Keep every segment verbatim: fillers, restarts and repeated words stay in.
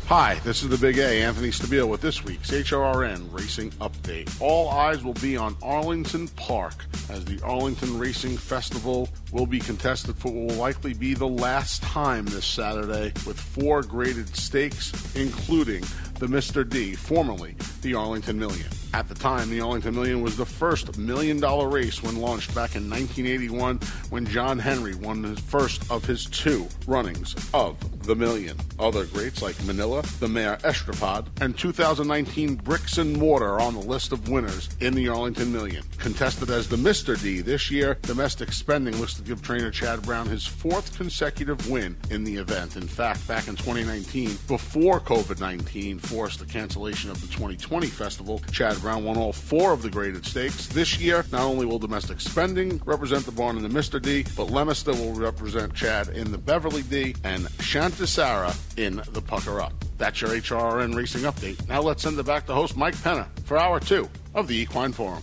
Hi, this is the Big A, Anthony Stabile, with this week's H R R N Racing Update. All eyes will be on Arlington Park, as the Arlington Racing Festival will be contested for what will likely be the last time this Saturday, with four graded stakes, including the Mister D, formerly the Arlington Million. At the time, the Arlington Million was the first million-dollar race when launched back in nineteen eighty-one, when John Henry won the first of his two runnings of the Million. Other greats like Manila, the Mare Estrapad, and two thousand nineteen Bricks and Mortar are on the list of winners in the Arlington Million. Contested as the Mister D this year, Domestic Spending looks to give trainer Chad Brown his fourth consecutive win in the event. In fact, back in twenty nineteen, before covid nineteen forced the cancellation of the twenty twenty festival, Chad Brown won all four of the graded stakes. This year, not only will Domestic Spending represent the barn in the Mister D, but Leominster will represent Chad in the Beverly D and Shantisara in the Pucker Up. That's your H R R N Racing Update. Now let's send it back to host Mike Penna for hour two of the Equine Forum.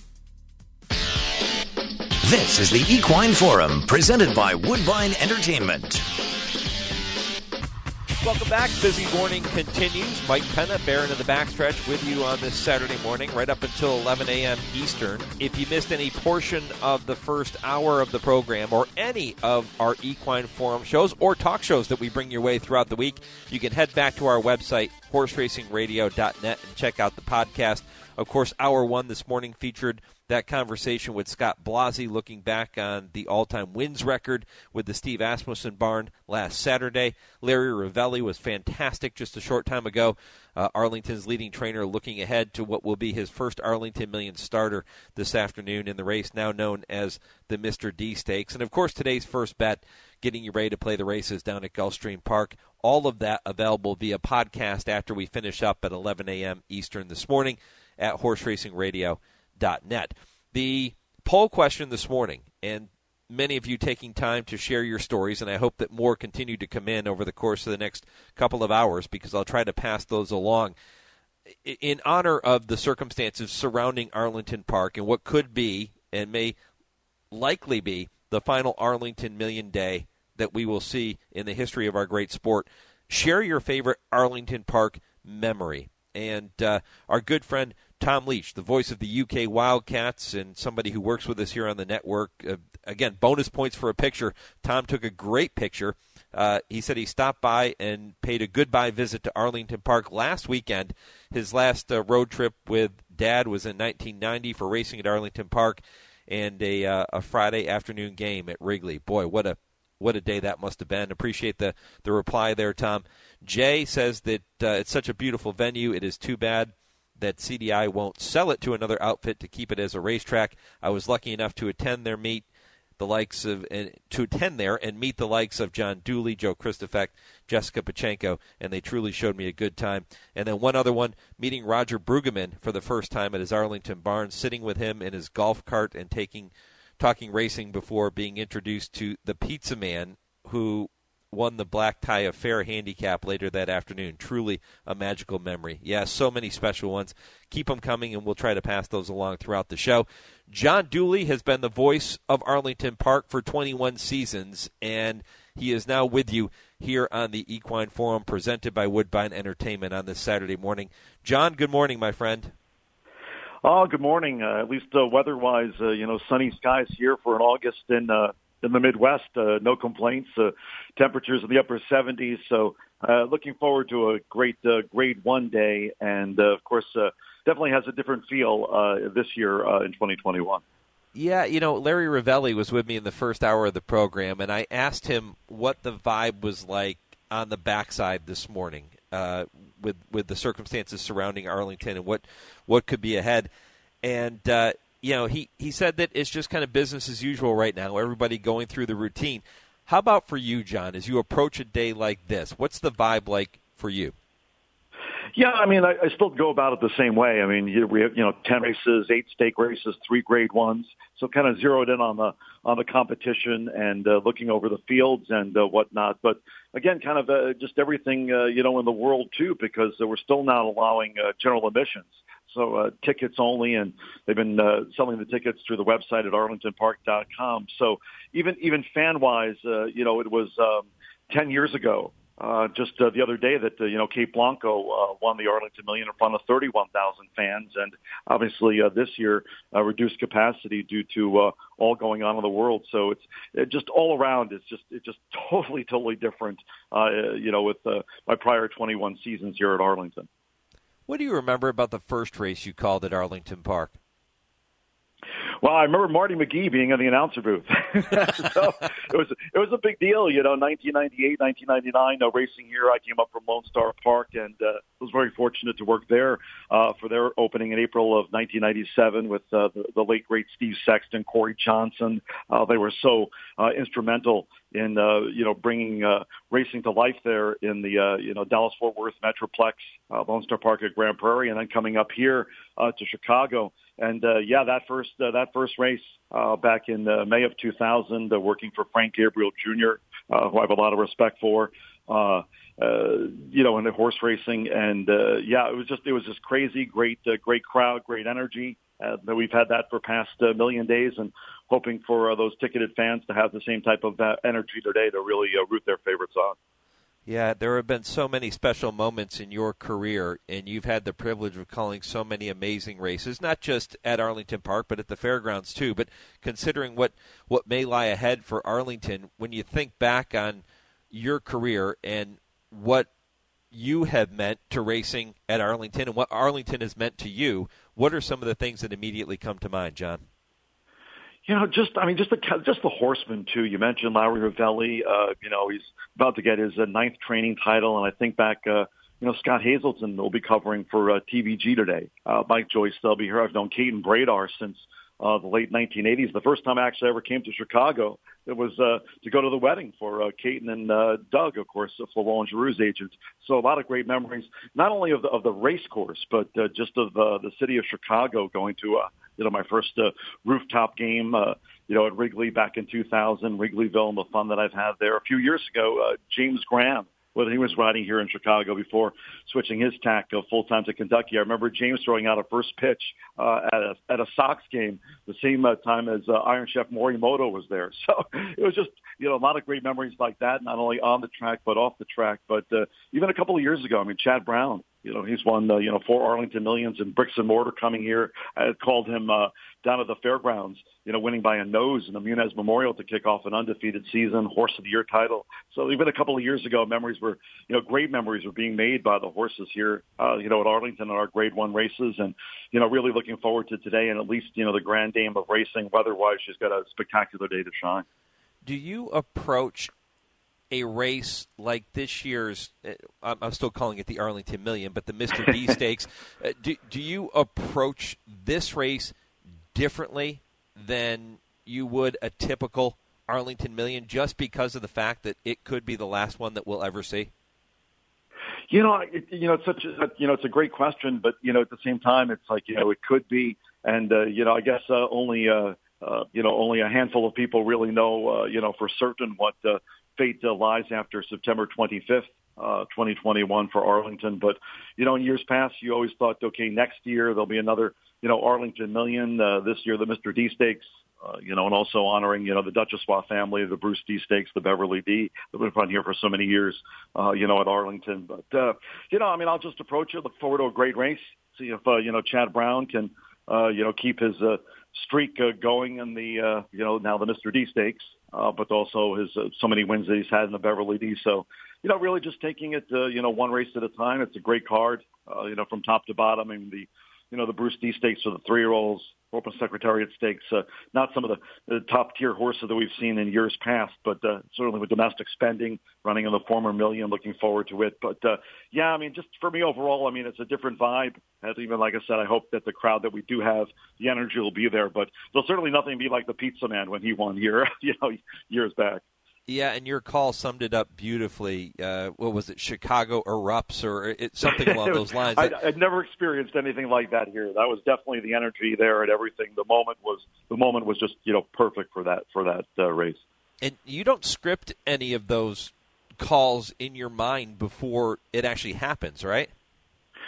This is the Equine Forum, presented by Woodbine Entertainment. Welcome back. Busy morning continues. Mike Penna, Baron of the Backstretch, with you on this Saturday morning, right up until eleven a.m. Eastern. If you missed any portion of the first hour of the program or any of our Equine Forum shows or talk shows that we bring your way throughout the week, you can head back to our website, horse racing radio dot net, and check out the podcast. Of course, hour one this morning featured that conversation with Scott Blasi, looking back on the all-time wins record with the Steve Asmussen barn last Saturday. Larry Rivelli was fantastic just a short time ago. Uh, Arlington's leading trainer, looking ahead to what will be his first Arlington Million starter this afternoon in the race now known as the Mister D Stakes. And, of course, today's first bet, getting you ready to play the races down at Gulfstream Park. All of that available via podcast after we finish up at eleven a.m. Eastern this morning at horse racing radio dot net. The poll question this morning, and many of you taking time to share your stories, and I hope that more continue to come in over the course of the next couple of hours, because I'll try to pass those along. In honor of the circumstances surrounding Arlington Park and what could be and may likely be the final Arlington Million Day that we will see in the history of our great sport, share your favorite Arlington Park memory. And uh, our good friend Tom Leach, the voice of the U K Wildcats and somebody who works with us here on the network, uh, again, bonus points for a picture. Tom took a great picture. Uh, he said he stopped by and paid a goodbye visit to Arlington Park last weekend. His last uh, road trip with Dad was in nineteen ninety for racing at Arlington Park, and a, uh, a Friday afternoon game at Wrigley. Boy, what a What a day that must have been. Appreciate the, the reply there, Tom. Jay says that uh, it's such a beautiful venue. It is too bad that C D I won't sell it to another outfit to keep it as a racetrack. I was lucky enough to attend their meet, the likes of uh, to attend there and meet the likes of John Dooley, Joe Christofek, Jessica Pachenko, and they truly showed me a good time. And then one other one, meeting Roger Brueggemann for the first time at his Arlington barn, sitting with him in his golf cart and taking talking racing before being introduced to the Pizza Man, who won the Black Tie Affair handicap later that afternoon. Truly a magical memory. Yeah, so many special ones. Keep them coming, and we'll try to pass those along throughout the show. John Dooley has been the voice of Arlington Park for twenty-one seasons, and he is now with you here on the Equine Forum, presented by Woodbine Entertainment on this Saturday morning. John, good morning, my friend. Oh, good morning. Uh, at least uh, weather-wise, uh, you know, sunny skies here for an August in uh, in the Midwest. Uh, no complaints. Uh, temperatures in the upper seventies. So, uh, looking forward to a great uh, Grade One day, and uh, of course, uh, definitely has a different feel uh, this year uh, in twenty twenty-one. Yeah, you know, Larry Rivelli was with me in the first hour of the program, and I asked him what the vibe was like on the backside this morning. Uh, with with the circumstances surrounding Arlington and what, what could be ahead. And, uh, you know, he, he said that it's just kind of business as usual right now, everybody going through the routine. How about for you, John, as you approach a day like this? What's the vibe like for you? Yeah, I mean, I, I still go about it the same way. I mean, you, we have, you know, ten races, eight stake races, three grade ones. So kind of zeroed in on the on the competition and uh, looking over the fields and uh, whatnot. But again, kind of uh, just everything, uh, you know, in the world too, because uh, we're still not allowing uh, general admissions. So uh, tickets only, and they've been uh, selling the tickets through the website at arlington park dot com. So even even fan wise, uh, you know, it was um, ten years ago uh, just uh, the other day that, uh, you know, Cape Blanco uh, won the Arlington Million in front of thirty-one thousand fans. And obviously uh, this year, uh, reduced capacity due to uh, all going on in the world. So it's it just all around. It's just it's just totally, totally different, uh, you know, with uh, my prior twenty-one seasons here at Arlington. What do you remember about the first race you called at Arlington Park? Well, I remember Marty McGee being in the announcer booth. So it was it was a big deal, you know. nineteen ninety-eight, nineteen ninety-nine, uh, racing here. I came up from Lone Star Park and uh, was very fortunate to work there uh, for their opening in April of nineteen ninety-seven with uh, the, the late great Steve Sexton, Corey Johnson. Uh, they were so uh, instrumental in uh, you know bringing uh, racing to life there in the uh, you know Dallas Fort Worth Metroplex, uh, Lone Star Park at Grand Prairie, and then coming up here uh, to Chicago. And uh, yeah, that first uh, that first race uh, back in uh, May of two thousand, uh, working for Frank Gabriel Junior, uh, who I have a lot of respect for, uh, uh, you know, in the horse racing. And uh, yeah, it was just it was just crazy, great, uh, great crowd, great energy. Uh, we've had that for past uh, million days, and hoping for uh, those ticketed fans to have the same type of uh, energy today to really uh, root their favorites on. Yeah, there have been so many special moments in your career, and you've had the privilege of calling so many amazing races, not just at Arlington Park, but at the fairgrounds too. But considering what, what may lie ahead for Arlington, when you think back on your career and what you have meant to racing at Arlington and what Arlington has meant to you, what are some of the things that immediately come to mind, John? You know, just I mean, just the just the horsemen too. You mentioned Lowry Ravelli. Uh, you know, he's about to get his uh, ninth training title, and I think back, uh, you know, Scott Hazelton will be covering for uh, T V G today. Uh, Mike Joyce, they'll be here. I've known Caton Bradar since uh, the late nineteen eighties. The first time I actually ever came to Chicago, it was uh, to go to the wedding for uh, Caton and uh, Doug, of course, uh, Florent Giroux's agent. So a lot of great memories, not only of the of the race course, but uh, just of uh, the city of Chicago, going to uh, you know my first uh, rooftop game, uh, you know at Wrigley back in two thousand, Wrigleyville, and the fun that I've had there. A few years ago, uh, James Graham, when he was riding here in Chicago before switching his tack uh, full-time to Kentucky. I remember James throwing out a first pitch uh, at a at a Sox game the same uh, time as uh, Iron Chef Morimoto was there. So it was just, you know, a lot of great memories like that, not only on the track but off the track. But uh, even a couple of years ago, I mean, Chad Brown, you know, he's won, uh, you know, four Arlington Millions and bricks and mortar coming here. I had called him uh, down at the fairgrounds, you know, winning by a nose in the Munez Memorial to kick off an undefeated season, Horse of the Year title. So even a couple of years ago, memories were, you know, great memories were being made by the horses here, uh, you know, at Arlington in our grade one races. And, you know, really looking forward to today and at least, you know, the grand dame of racing. Weather-wise, she's got a spectacular day to shine. Do you approach a race like this year's, I'm still calling it the Arlington Million, but the Mister D Stakes, do, do you approach this race differently than you would a typical Arlington Million just because of the fact that it could be the last one that we'll ever see? You know, it, you know, it's such a, you know, it's a great question, but, you know, at the same time, it's like, you know, it could be. And, uh, you know, I guess uh, only, uh, uh, you know, only a handful of people really know, uh, you know, for certain what uh, fate uh, lies after September twenty-fifth, uh, twenty twenty-one for Arlington. But, you know, in years past, you always thought, okay, next year there'll be another, you know, Arlington Million. Uh, this year, the Mister D Stakes, uh, you know, and also honoring, you know, the Duchossois family, the Bruce D Stakes, the Beverly D. They've been run here for so many years, uh, you know, at Arlington. But, uh, you know, I mean, I'll just approach it, look forward to a great race, see if, uh, you know, Chad Brown can, uh, you know, keep his uh, streak uh, going in the, uh, you know, now the Mister D Stakes, uh, but also his uh, so many wins that he's had in the Beverly D. So, you know, really just taking it, uh, you know, one race at a time. It's a great card, uh, you know, from top to bottom. I mean, the, you know, the Bruce D Stakes for the three-year-olds, Open Secretariat Stakes, uh, not some of the, the top-tier horses that we've seen in years past, but uh, certainly with domestic spending, running in the former Million, looking forward to it. But, uh, yeah, I mean, just for me overall, I mean, it's a different vibe. As even, like I said, I hope that the crowd that we do have, the energy will be there. But there'll certainly nothing be like the Pizza Man when he won here, you know, years back. Yeah, and your call summed it up beautifully. Uh, what was it, Chicago erupts or it, something along was, those lines? I, I'd never experienced anything like that here. That was definitely the energy there and everything. The moment was the moment was just, you know, perfect for that for that uh, race. And you don't script any of those calls in your mind before it actually happens, right?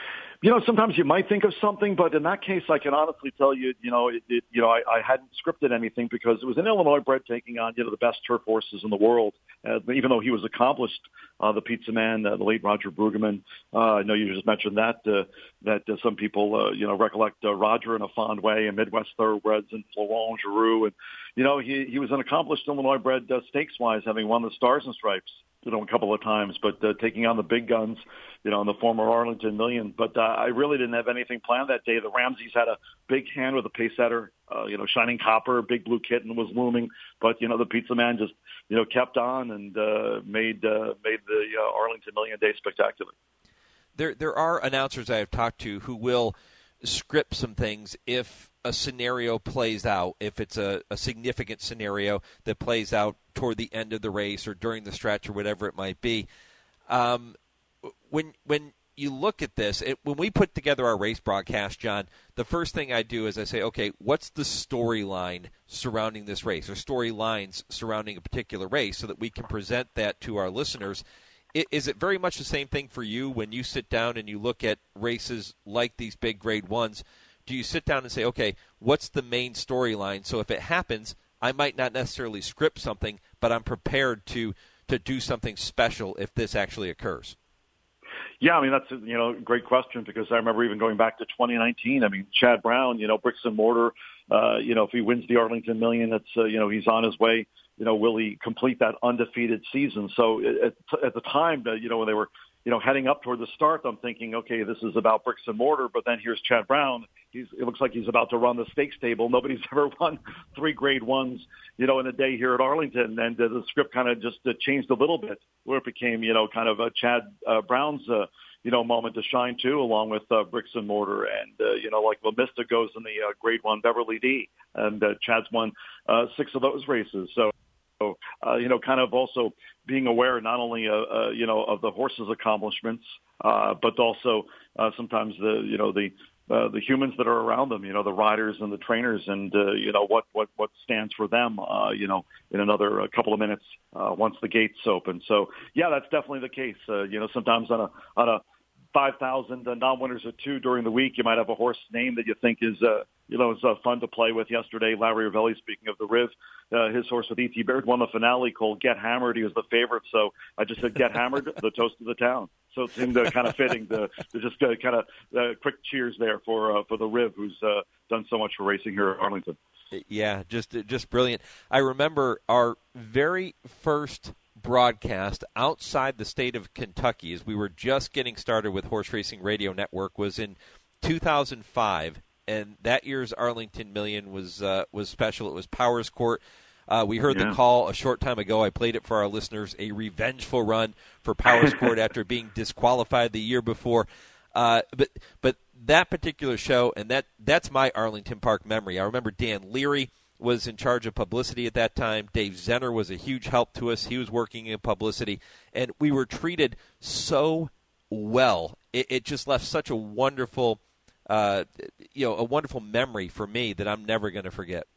You know, sometimes you might think of something, but in that case, I can honestly tell you, you know, it, it, you know, I, I hadn't scripted anything because it was an Illinois bred taking on, you know, the best turf horses in the world. Uh, even though he was accomplished, uh, the Pizza Man, uh, the late Roger Brueggemann. Uh, I know you just mentioned that, uh, that uh, some people, uh, you know, recollect uh, Roger in a fond way, and Midwest Thoroughbreds and Florent Giroux. And, you know, he, he was an accomplished Illinois bred uh, stakes-wise, having won the Stars and Stripes, you know, a couple of times, but uh, taking on the big guns, you know, in the former Arlington Million. But uh, I really didn't have anything planned that day. The Ramseys had a big hand with a pace setter, uh, you know, Shining Copper, Big Blue Kitten was looming. But, you know, the Pizza Man just, you know, kept on and uh, made uh, made the uh, Arlington Million Day spectacular. There, there are announcers I have talked to who will script some things if a scenario plays out, if it's a, a significant scenario that plays out toward the end of the race or during the stretch or whatever it might be. Um, when when you look at this, it, when we put together our race broadcast, John, the first thing I do is I say, okay, what's the storyline surrounding this race or storylines surrounding a particular race so that we can present that to our listeners? Is it very much the same thing for you when you sit down and you look at races like these big grade ones? Do you sit down and say, okay, what's the main storyline? So if it happens, I might not necessarily script something, but I'm prepared to to do something special if this actually occurs. Yeah, I mean, that's a, you know, great question because I remember even going back to twenty nineteen. I mean, Chad Brown, you know, bricks and mortar, uh, you know, if he wins the Arlington Million, that's, uh, you know, he's on his way. You know, will he complete that undefeated season? So at, at the time, uh, you know, when they were, you know, heading up toward the start, I'm thinking, okay, this is about bricks and mortar. But then here's Chad Brown. He's, it looks like he's about to run the stakes table. Nobody's ever won three grade ones, you know, in a day here at Arlington. And uh, the script kind of just uh, changed a little bit where it became, you know, kind of a Chad uh, Brown's, uh, you know, moment to shine too, along with uh, bricks and mortar. And, uh, you know, like LaMista goes in the uh, grade one Beverly D, and uh, Chad's won uh, six of those races. So, So, uh, you know, kind of also being aware not only, uh, uh, you know, of the horses' accomplishments, uh, but also uh, sometimes the, you know, the uh, the humans that are around them, you know, the riders and the trainers, and uh, you know what what what stands for them, uh, you know, in another uh, couple of minutes uh, once the gates open. So, yeah, that's definitely the case. Uh, you know, sometimes on a on a five thousand uh, non-winners at two during the week, you might have a horse name that you think is, uh, you know, is uh, fun to play with. Yesterday, Larry Ravelli, speaking of the Riv, uh, his horse with E T Baird won the finale called Get Hammered. He was the favorite, so I just said Get Hammered, the toast of the town. So it seemed uh, kind of fitting to, to just uh, kind of uh, quick cheers there for uh, for the Riv, who's uh, done so much for racing here at Arlington. Yeah, just just brilliant. I remember our very first broadcast outside the state of Kentucky as we were just getting started with Horse Racing Radio Network was in two thousand five, and that year's Arlington Million was uh, was special. It was Powers Court. Uh, we heard yeah. the call a short time ago. I played it for our listeners, a revengeful run for Powers Court after being disqualified the year before. Uh, but but that particular show, and that that's my Arlington Park memory. I remember Dan Leary was in charge of publicity at that time. Dave Zenner was a huge help to us. He was working in publicity, and we were treated so well. It, it just left such a wonderful, uh, you know, a wonderful memory for me that I'm never going to forget.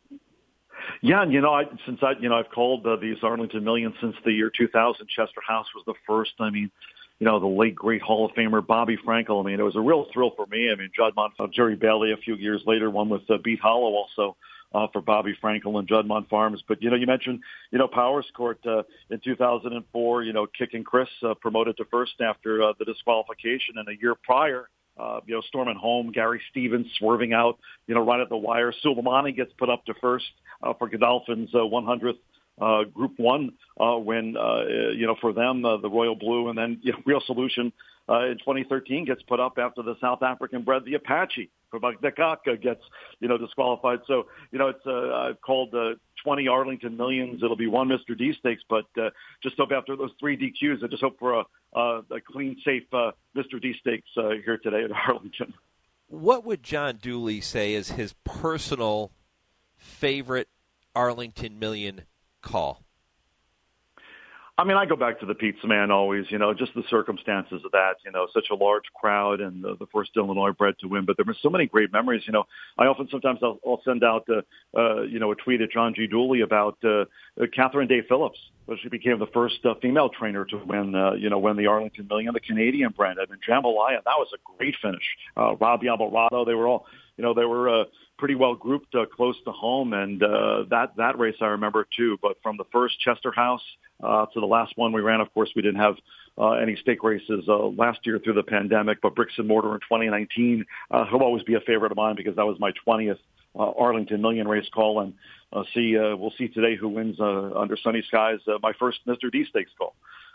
Yeah, and you know, I, since I, you know, I've called uh, these Arlington Million since the year two thousand. Chester House was the first. I mean, you know, the late great Hall of Famer Bobby Frankel. I mean, it was a real thrill for me. I mean, Judd Monfort, Jerry Bailey a few years later, one with uh, Beat Hollow also. Uh, for Bobby Frankel and Juddmonte Farms. But, you know, you mentioned, you know, Powers Court uh, in two thousand four, you know, Kick and Chris uh, promoted to first after uh, the disqualification. And a year prior, uh, you know, storming home, Gary Stevens swerving out, you know, right at the wire. Suleimani gets put up to first uh, for Godolphin's uh, one hundredth uh, Group One uh, win, uh, you know, for them, uh, the Royal Blue. And then, you know, Real Solution uh, in twenty thirteen gets put up after the South African bred, the Apache. Kabakdekaka gets, you know, disqualified. So, you know, it's uh, I've called uh, twenty Arlington Millions. It'll be one Mister D Stakes, but uh, just hope after those three D Qs, I just hope for a, a, a clean, safe uh, Mister D Stakes uh, here today at Arlington. What would John Dooley say is his personal favorite Arlington Million call? I mean, I go back to the Pizza Man always, you know, just the circumstances of that, you know, such a large crowd and the, the first Illinois bred to win. But there were so many great memories. You know, I often sometimes I'll, I'll send out, uh, uh, you know, a tweet at John G. Dooley about uh, Catherine Day Phillips. She became the first uh, female trainer to win, uh, you know, win the Arlington Million, the Canadian brand. I mean, Jambalaya, that was a great finish. Uh, Robbie Alvarado, they were all, you know, they were uh, pretty well grouped uh, close to home. And uh, that, that race I remember too. But from the first Chester House uh, to the last one we ran, of course, we didn't have uh, any stake races uh, last year through the pandemic. But Bricks and Mortar in twenty nineteen uh, will always be a favorite of mine because that was my twentieth uh, Arlington Million race call. And uh, see, uh, we'll see today who wins uh, under sunny skies. Uh, my first Mister D Stakes call.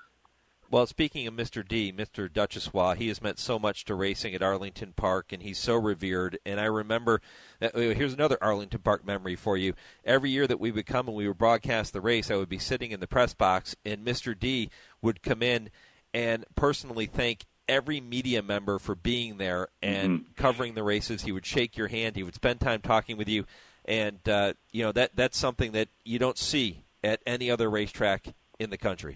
Well, speaking of Mister D, Mister Duchossois, he has meant so much to racing at Arlington Park, and he's so revered. And I remember, uh, here's another Arlington Park memory for you. Every year that we would come and we would broadcast the race, I would be sitting in the press box, and Mister D would come in and personally thank every media member for being there and mm-hmm. covering the races. He would shake your hand. He would spend time talking with you. And, uh, you know, that that's something that you don't see at any other racetrack in the country.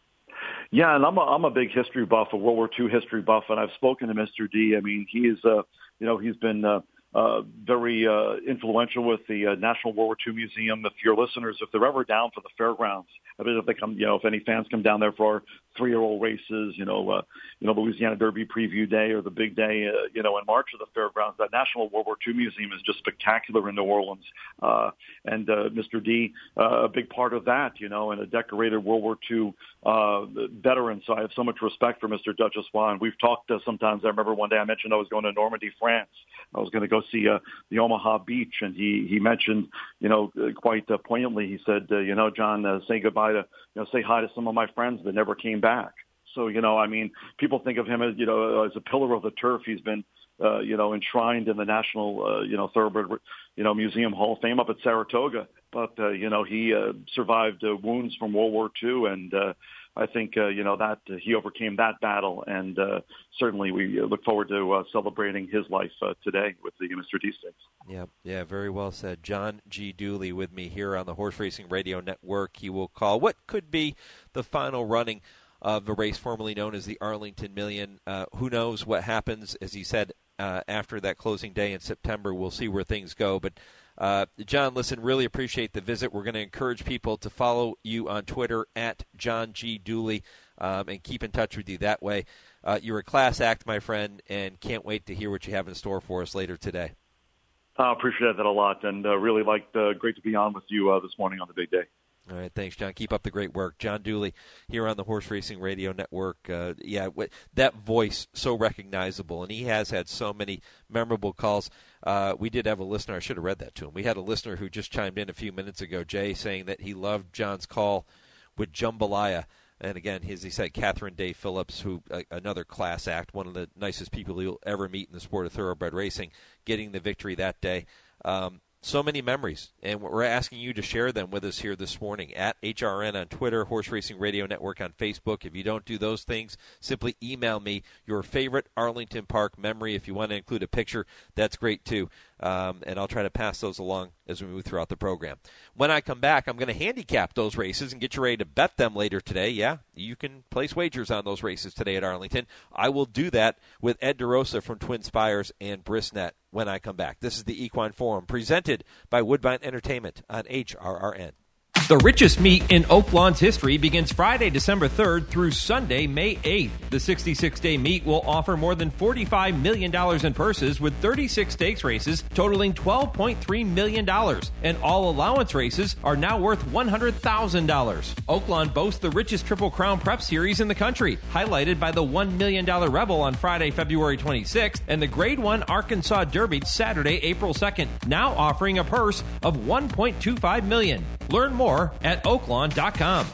Yeah, and I'm a, I'm a big history buff, a World War Two history buff, and I've spoken to Mister D. I mean, he is, uh, you know, he's been uh, uh, very uh, influential with the uh, National World War Two Museum. If your listeners, if they're ever down for the fairgrounds, I mean, if they come, you know, if any fans come down there for our three-year-old races, you know, uh, you know, Louisiana Derby Preview Day or the big day, uh, you know, in March of the fairgrounds, that National World War Two Museum is just spectacular in New Orleans. Uh, and uh, Mister D, uh, a big part of that, you know, and a decorated World War Two uh, veteran. So I have so much respect for Mister Duchossois. And we've talked uh, sometimes. I remember one day I mentioned I was going to Normandy, France. I was going to go see uh, the Omaha Beach, and he he mentioned, you know, quite uh, poignantly, he said, uh, you know, John, uh, say goodbye to, you know, say hi to some of my friends that never came back. So, you know, I mean, people think of him as, you know, as a pillar of the turf. He's been, uh, you know, enshrined in the National, uh, you know, Thoroughbred, you know, Museum Hall of Fame up at Saratoga. But, uh, you know, he uh, survived uh, wounds from World War Two, and uh, I think, uh, you know, that uh, he overcame that battle. And uh, certainly we look forward to uh, celebrating his life uh, today with the Mister D Stakes. Yeah, yeah, very well said. John G. Dooley with me here on the Horse Racing Radio Network. He will call what could be the final running of the race formerly known as the Arlington Million. Uh, who knows what happens, as he said, uh, after that closing day in September. We'll see where things go. But, uh, John, listen, really appreciate the visit. We're going to encourage people to follow you on Twitter at John G. Dooley um, and keep in touch with you that way. Uh, you're a class act, my friend, and can't wait to hear what you have in store for us later today. I uh, appreciate that a lot, and uh, really liked, uh, great to be on with you uh, this morning on the big day. All right, thanks, John. Keep up the great work. John Dooley here on the Horse Racing Radio Network. Uh, yeah, w- that voice, so recognizable, and he has had so many memorable calls. Uh, we did have a listener. I should have read that to him. We had a listener who just chimed in a few minutes ago, Jay, saying that he loved John's call with Jambalaya. And again, as he said, Catherine Day Phillips, who uh, another class act, one of the nicest people you'll ever meet in the sport of thoroughbred racing, getting the victory that day. Um, so many memories, and we're asking you to share them with us here this morning at H R N on Twitter, Horse Racing Radio Network on Facebook. If you don't do those things, simply email me your favorite Arlington Park memory. If you want to include a picture, that's great too. Um, and I'll try to pass those along as we move throughout the program. When I come back, I'm going to handicap those races and get you ready to bet them later today. Yeah, you can place wagers on those races today at Arlington. I will do that with Ed DeRosa from Twin Spires and Brisnet when I come back. This is the Equine Forum presented by Woodbine Entertainment on H R R N. The richest meet in Oaklawn's history begins Friday, December third through Sunday, May eighth. The sixty-six day meet will offer more than forty-five million dollars in purses with thirty-six stakes races totaling twelve point three million dollars. And all allowance races are now worth one hundred thousand dollars. Oaklawn boasts the richest Triple Crown Prep Series in the country, highlighted by the one million dollars Rebel on Friday, February twenty-sixth, and the Grade one Arkansas Derby Saturday, April second, now offering a purse of one point two five million dollars. Learn more at oaklawn dot com.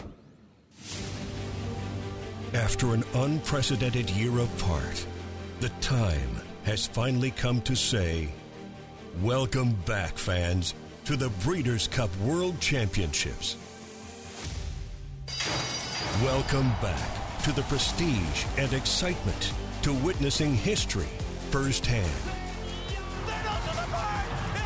After an unprecedented year apart, the time has finally come to say, welcome back, fans, to the Breeders' Cup World Championships. Welcome back to the prestige and excitement, to witnessing history firsthand.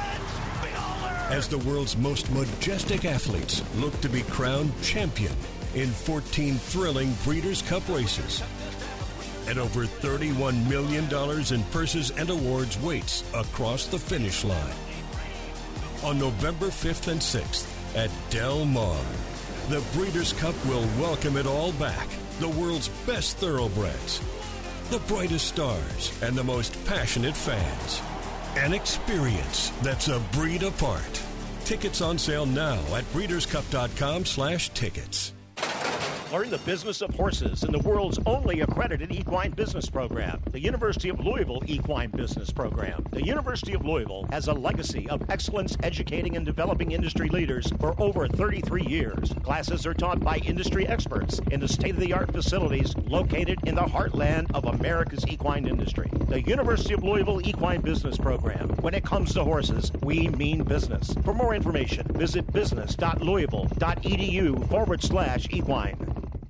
As the world's most majestic athletes look to be crowned champion in fourteen thrilling Breeders' Cup races. And over thirty-one million dollars in purses and awards waits across the finish line. On November fifth and sixth at Del Mar, the Breeders' Cup will welcome it all back. The world's best thoroughbreds, the brightest stars, and the most passionate fans. An experience that's a breed apart. Tickets on sale now at breederscup.com slash tickets. Learn the business of horses in the world's only accredited equine business program, the University of Louisville Equine Business Program. The University of Louisville has a legacy of excellence educating and developing industry leaders for over thirty-three years. Classes are taught by industry experts in the state-of-the-art facilities located in the heartland of America's equine industry. The University of Louisville Equine Business Program. When it comes to horses, we mean business. For more information, visit business.louisville.edu forward slash equine.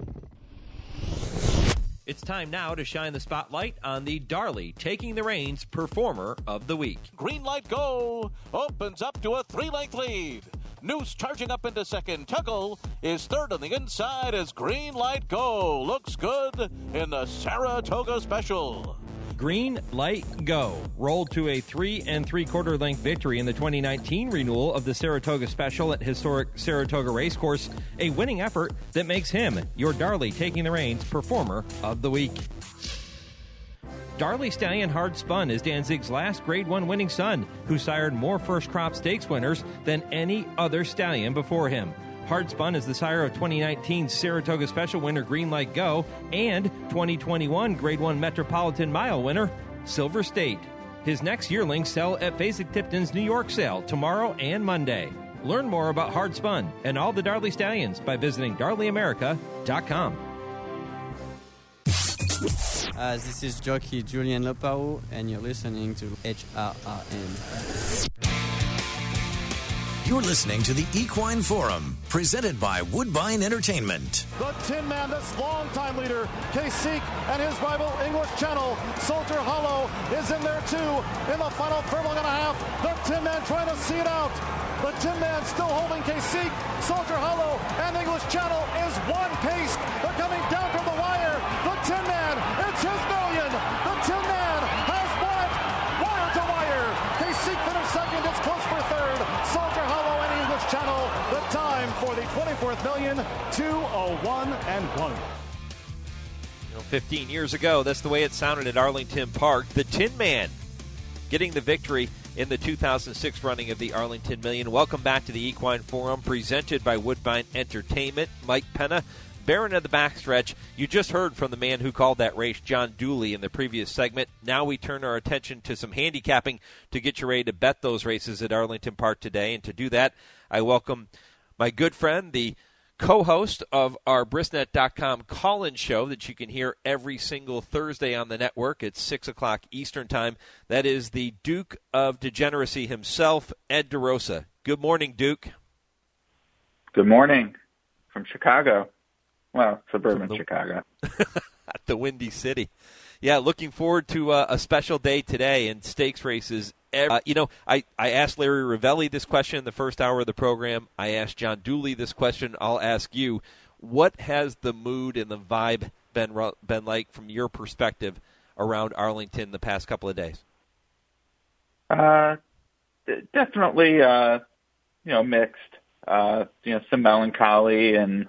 It's time now to shine the spotlight on the Darley Taking the Reins Performer of the Week. Green Light Go opens up to a three-length lead. Noose charging up into second. Tuggle is third on the inside as Green Light Go looks good in the Saratoga Special. Green Light Go rolled to a three and three quarter length victory in the twenty nineteen renewal of the Saratoga Special at historic Saratoga Racecourse, a winning effort that makes him your Darley Taking the Reins Performer of the Week. Darley Stallion Hard Spun is Danzig's last Grade one winning son, who sired more first crop stakes winners than any other stallion before him. Hard Spun is the sire of twenty nineteen Saratoga Special winner Green Light Go and twenty twenty-one Grade one Metropolitan Mile winner Silver State. His next yearlings sell at Fasig-Tipton's New York sale tomorrow and Monday. Learn more about Hard Spun and all the Darley Stallions by visiting darley america dot com. Uh, this is jockey Julian Lopao, and you're listening to H R R N. You're listening to the Equine Forum, presented by Woodbine Entertainment. The Tin Man, this longtime leader, Kasich, and his rival English Channel, Soldier Hollow, is in there too. In the final furlong and a half, the Tin Man trying to see it out. The Tin Man still holding Kasich, Soldier Hollow, and English Channel is one pace. They're coming down from the wire. The Tin Man, it's his million. The Tin Man has won it, wire to wire. Kasich finished second, it's close for third. Soldier Hollow and English Channel, the time for the twenty-fourth million, two oh one and one. You know, fifteen years ago, that's the way it sounded at Arlington Park. The Tin Man getting the victory in the two thousand six running of the Arlington Million. Welcome back to the Equine Forum, presented by Woodbine Entertainment. Mike Penna, Baron of the Backstretch. You just heard from the man who called that race, John Dooley, in the previous segment. Now we turn our attention to some handicapping to get you ready to bet those races at Arlington Park today. And to do that, I welcome my good friend, the co-host of our Brisnet dot com call-in show that you can hear every single Thursday on the network at six o'clock Eastern Time. That is the Duke of Degeneracy himself, Ed DeRosa. Good morning, Duke. Good morning from Chicago. Well, suburban the, Chicago. The Windy City. Yeah, looking forward to uh, a special day today in stakes races. Uh, you know, I, I asked Larry Rivelli this question in the first hour of the program. I asked John Dooley this question. I'll ask you, what has the mood and the vibe been been like from your perspective around Arlington the past couple of days? Uh, definitely, uh, you know, mixed. Uh, you know, some melancholy and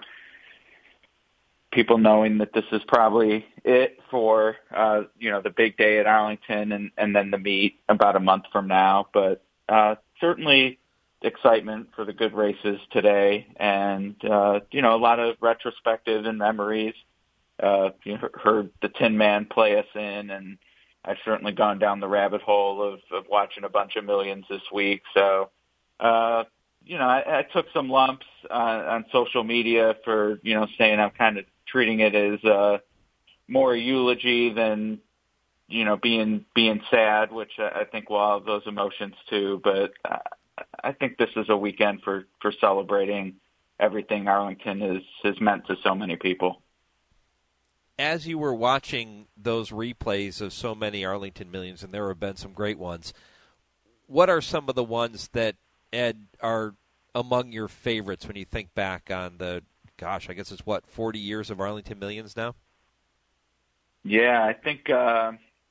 people knowing that this is probably it for, uh, you know, the big day at Arlington and, and then the meet about a month from now. But uh, certainly excitement for the good races today and, uh, you know, a lot of retrospective and memories. Uh, you heard the Tin Man play us in, and I've certainly gone down the rabbit hole of, of watching a bunch of millions this week. So, uh, you know, I, I took some lumps uh, on social media for, you know, saying I'm kind of treating it as uh, more a eulogy than, you know, being being sad, which I think we'll have those emotions too. But I think this is a weekend for, for celebrating everything Arlington has, has meant to so many people. As you were watching those replays of so many Arlington Millions, and there have been some great ones, what are some of the ones that, Ed, are among your favorites when you think back on the gosh, I guess it's what, forty years of Arlington Millions now? Yeah, I think, uh,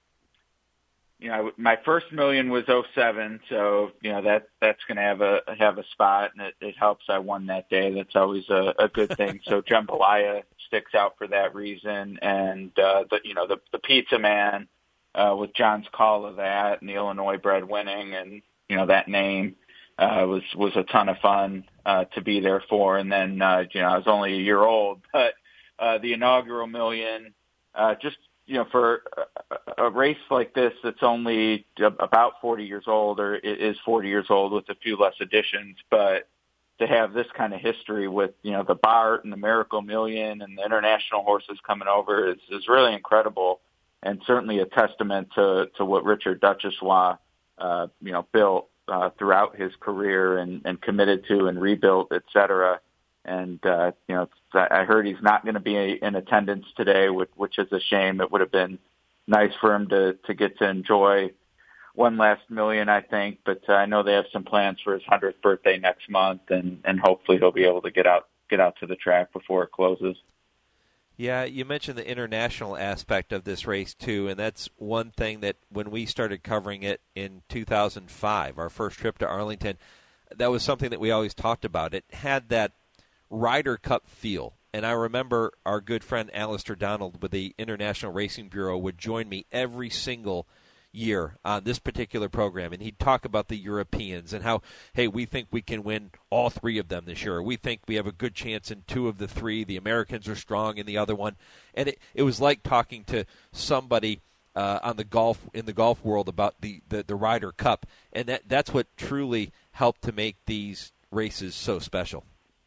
you know, my first million was oh seven, so, you know, that that's going to have a have a spot, and it, it helps I won that day. That's always a, a good thing. So jambalaya sticks out for that reason, and, uh, the, you know, the, the Pizza Man uh, with John's call of that and the Illinois bred winning and, you know, that name uh, was, was a ton of fun uh, to be there for. And then, uh, you know, I was only a year old, but uh, the inaugural million, uh, just, you know, for a, a race like this that's only about forty years old, or it is forty years old with a few less additions, but to have this kind of history with, you know, the Bart and the Miracle Million and the international horses coming over is, is really incredible, and certainly a testament to, to what Richard Duchossois, uh, you know, built uh, throughout his career and, and committed to and rebuilt, et cetera. And, uh, you know, I heard he's not going to be in attendance today, which, which is a shame. It would have been nice for him to, to get to enjoy one last million, I think. But uh, I know they have some plans for his hundredth birthday next month, and, and hopefully he'll be able to get out get out to the track before it closes. Yeah, you mentioned the international aspect of this race, too, and that's one thing that when we started covering it in two thousand five, our first trip to Arlington, that was something that we always talked about. It had that Ryder Cup feel. And I remember our good friend Alistair Donald with the International Racing Bureau would join me every single year on this particular program, and he'd talk about the Europeans and how, hey, we think we can win all three of them this year. We think we have a good chance in two of the three. The Americans are strong in the other one. And it, it was like talking to somebody uh, on the golf in the golf world about the, the, the Ryder Cup. And that that's what truly helped to make these races so special.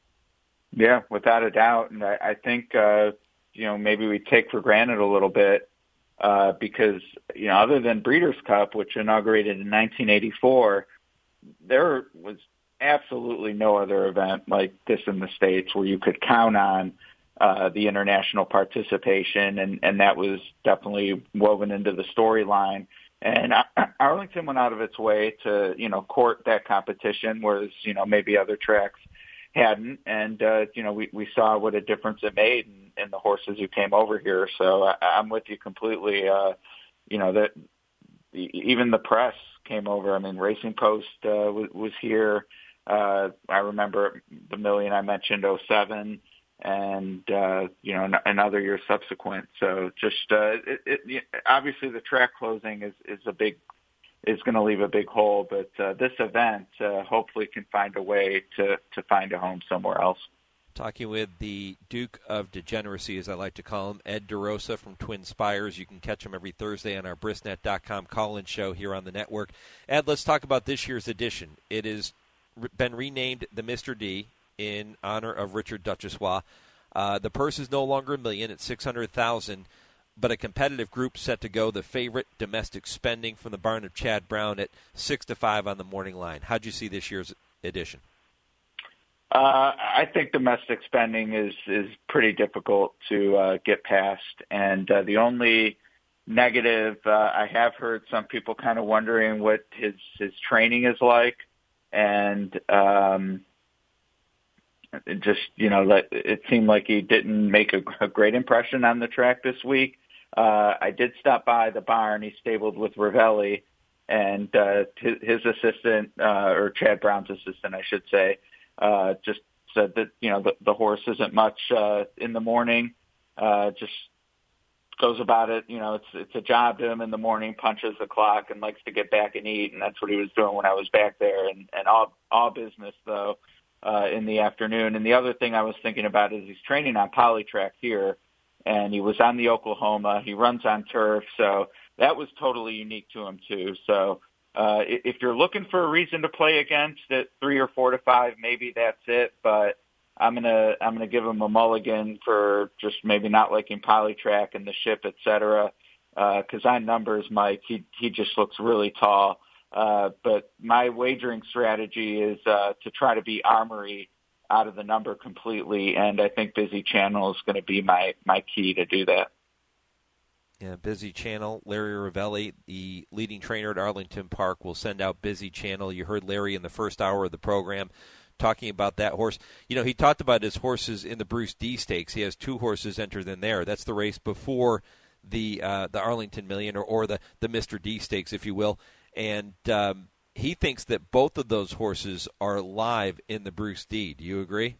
Yeah, without a doubt. And I, I think, uh, you know, maybe we take for granted a little bit uh, because, you know, other than Breeders' Cup, which inaugurated in nineteen eighty-four, there was absolutely no other event like this in the States where you could count on uh, the international participation, and, and that was definitely woven into the storyline. And Arlington went out of its way to, you know, court that competition, whereas, you know, maybe other tracks hadn't. And, uh, you know, we, we saw what a difference it made in, in the horses who came over here. So I, I'm with you completely. Uh, you know, that even the press came over. I mean, Racing Post uh, was, was here. Uh, I remember the million I mentioned, oh seven, and, uh, you know, another year subsequent. So just uh, it, it, obviously the track closing is, is a big is going to leave a big hole, but uh, this event uh, hopefully can find a way to, to find a home somewhere else. Talking with the Duke of Degeneracy, as I like to call him, Ed DeRosa from Twin Spires. You can catch him every Thursday on our Brisnet dot com call-in show here on the network. Ed, let's talk about this year's edition. It has been renamed the Mister D in honor of Richard Duchossois. Uh, the purse is no longer a million; it's six hundred thousand dollars. But a competitive group set to go, the favorite Domestic Spending from the barn of Chad Brown at six to five on the morning line. How'd you see this year's edition? Uh, I think Domestic Spending is, is pretty difficult to uh, get past. And uh, the only negative, uh, I have heard some people kind of wondering what his, his training is like. And um, it just, you know, it seemed like he didn't make a, a great impression on the track this week. Uh, I did stop by the barn. He stabled with Ravelli, and uh, his, his assistant, uh, or Chad Brown's assistant, I should say, uh, just said that, you know, the, the horse isn't much uh, in the morning, uh, just goes about it. You know, it's it's a job to him in the morning, punches the clock, and likes to get back and eat, and that's what he was doing when I was back there, and, and all, all business, though, uh, in the afternoon. And the other thing I was thinking about is he's training on Polytrack here, and he was on the Oklahoma. He runs on turf, so that was totally unique to him too. So uh, if you're looking for a reason to play against at three or four to five, maybe that's it. But I'm gonna I'm gonna give him a mulligan for just maybe not liking Polytrack and the ship, et cetera. Because uh, on numbers, Mike, he he just looks really tall. Uh, but my wagering strategy is uh, to try to be Armory out of the number completely, and I think Busy Channel is going to be my, my key to do that. Yeah, Busy Channel. Larry Ravelli, the leading trainer at Arlington Park, will send out Busy Channel. You heard Larry in the first hour of the program talking about that horse. You know, he talked about his horses in the Bruce D Stakes. He has two horses entered in there. That's the race before the uh, the Arlington Million, or, or the, the Mister D Stakes, if you will. And um, he thinks that both of those horses are live in the Bruce D. Do you agree?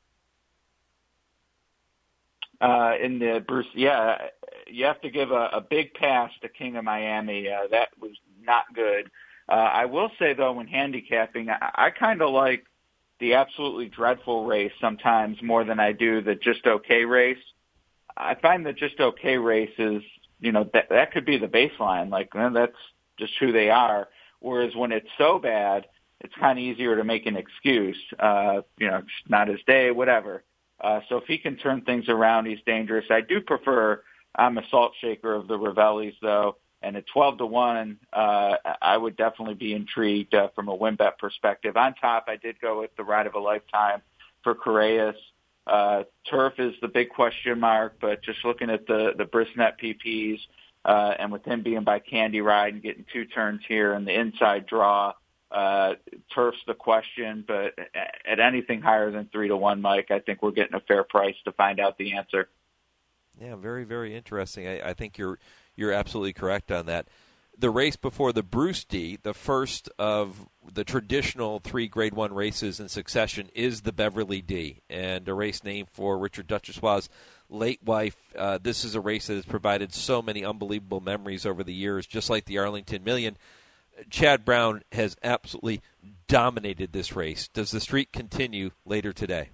Uh, in the Bruce, yeah, you have to give a, a big pass to King of Miami. Uh, that was not good. Uh, I will say, though, when handicapping, I, I kind of like the Absolutely Dreadful race sometimes more than I do the Just Okay race. I find the Just Okay race is, you know, that, that could be the baseline. Like, well, that's just who they are. Whereas when it's so bad, it's kind of easier to make an excuse. Uh, you know, not his day, whatever. Uh, so if he can turn things around, he's dangerous. I do prefer, I'm a salt shaker of the Ravellis, though, and at twelve to one, uh, I would definitely be intrigued uh, from a win bet perspective. On top, I did go with the Ride of a Lifetime for Correas. Uh, turf is the big question mark, but just looking at the, the Brisnet P Ps, uh, and with him being by Candy Ride and getting two turns here and the inside draw, Uh, turf's the question, but at anything higher than three to one, Mike, I think we're getting a fair price to find out the answer. Yeah, very, very interesting. I, I think you're you're absolutely correct on that. The race before the Bruce D, the first of the traditional three Grade One races in succession, is the Beverly D, and a race named for Richard Duchossois' late wife. Uh, this is a race that has provided so many unbelievable memories over the years, just like the Arlington Million. Chad Brown has absolutely dominated this race. Does the streak continue later today?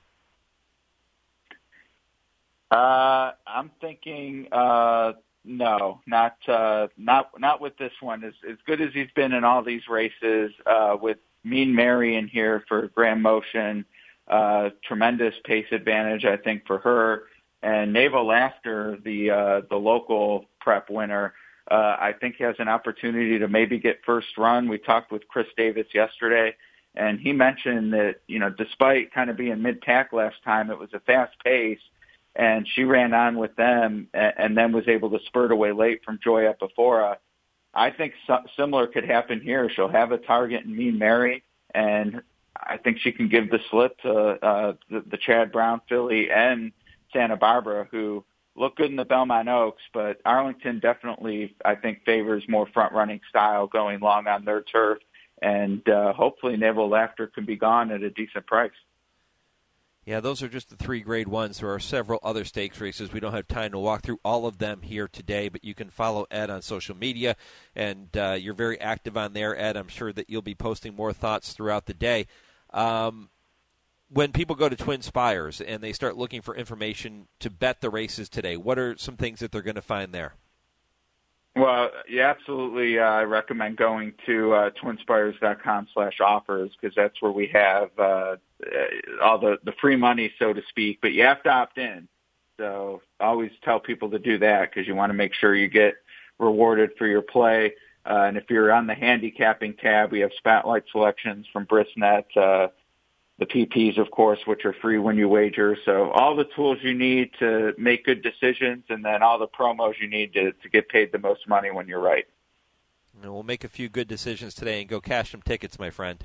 Uh, I'm thinking uh, no, not uh, not not with this one. As as good as he's been in all these races, uh, with Mean Mary in here for Grand Motion, uh, tremendous pace advantage, I think, for her, and Naval Laughter, the uh, the local prep winner. Uh, I think he has an opportunity to maybe get first run. We talked with Chris Davis yesterday, and he mentioned that, you know, despite kind of being mid-pack last time, it was a fast pace, and she ran on with them and, and then was able to spurt away late from Joy Epifora. I think so- similar could happen here. She'll have a target in Mean Mary, and I think she can give the slip to uh, the, the Chad Brown filly and Santa Barbara, who look good in the Belmont Oaks, but Arlington definitely, I think, favors more front-running style going long on their turf, and uh, hopefully Naval Laughter can be gone at a decent price. Yeah, those are just the three Grade Ones. There are several other stakes races. We don't have time to walk through all of them here today, but you can follow Ed on social media, and uh, you're very active on there, Ed. I'm sure that you'll be posting more thoughts throughout the day. Um, When people go to Twin Spires and they start looking for information to bet the races today, what are some things that they're going to find there? Well, yeah, absolutely. Uh, I recommend going to uh, twinspires.com slash offers because that's where we have uh, all the, the free money, so to speak. But you have to opt in. So I always tell people to do that because you want to make sure you get rewarded for your play. Uh, and if you're on the handicapping tab, we have spotlight selections from Brisnet, uh, the P Ps, of course, which are free when you wager. So all the tools you need to make good decisions, and then all the promos you need to, to get paid the most money when you're right. And we'll make a few good decisions today and go cash some tickets, my friend.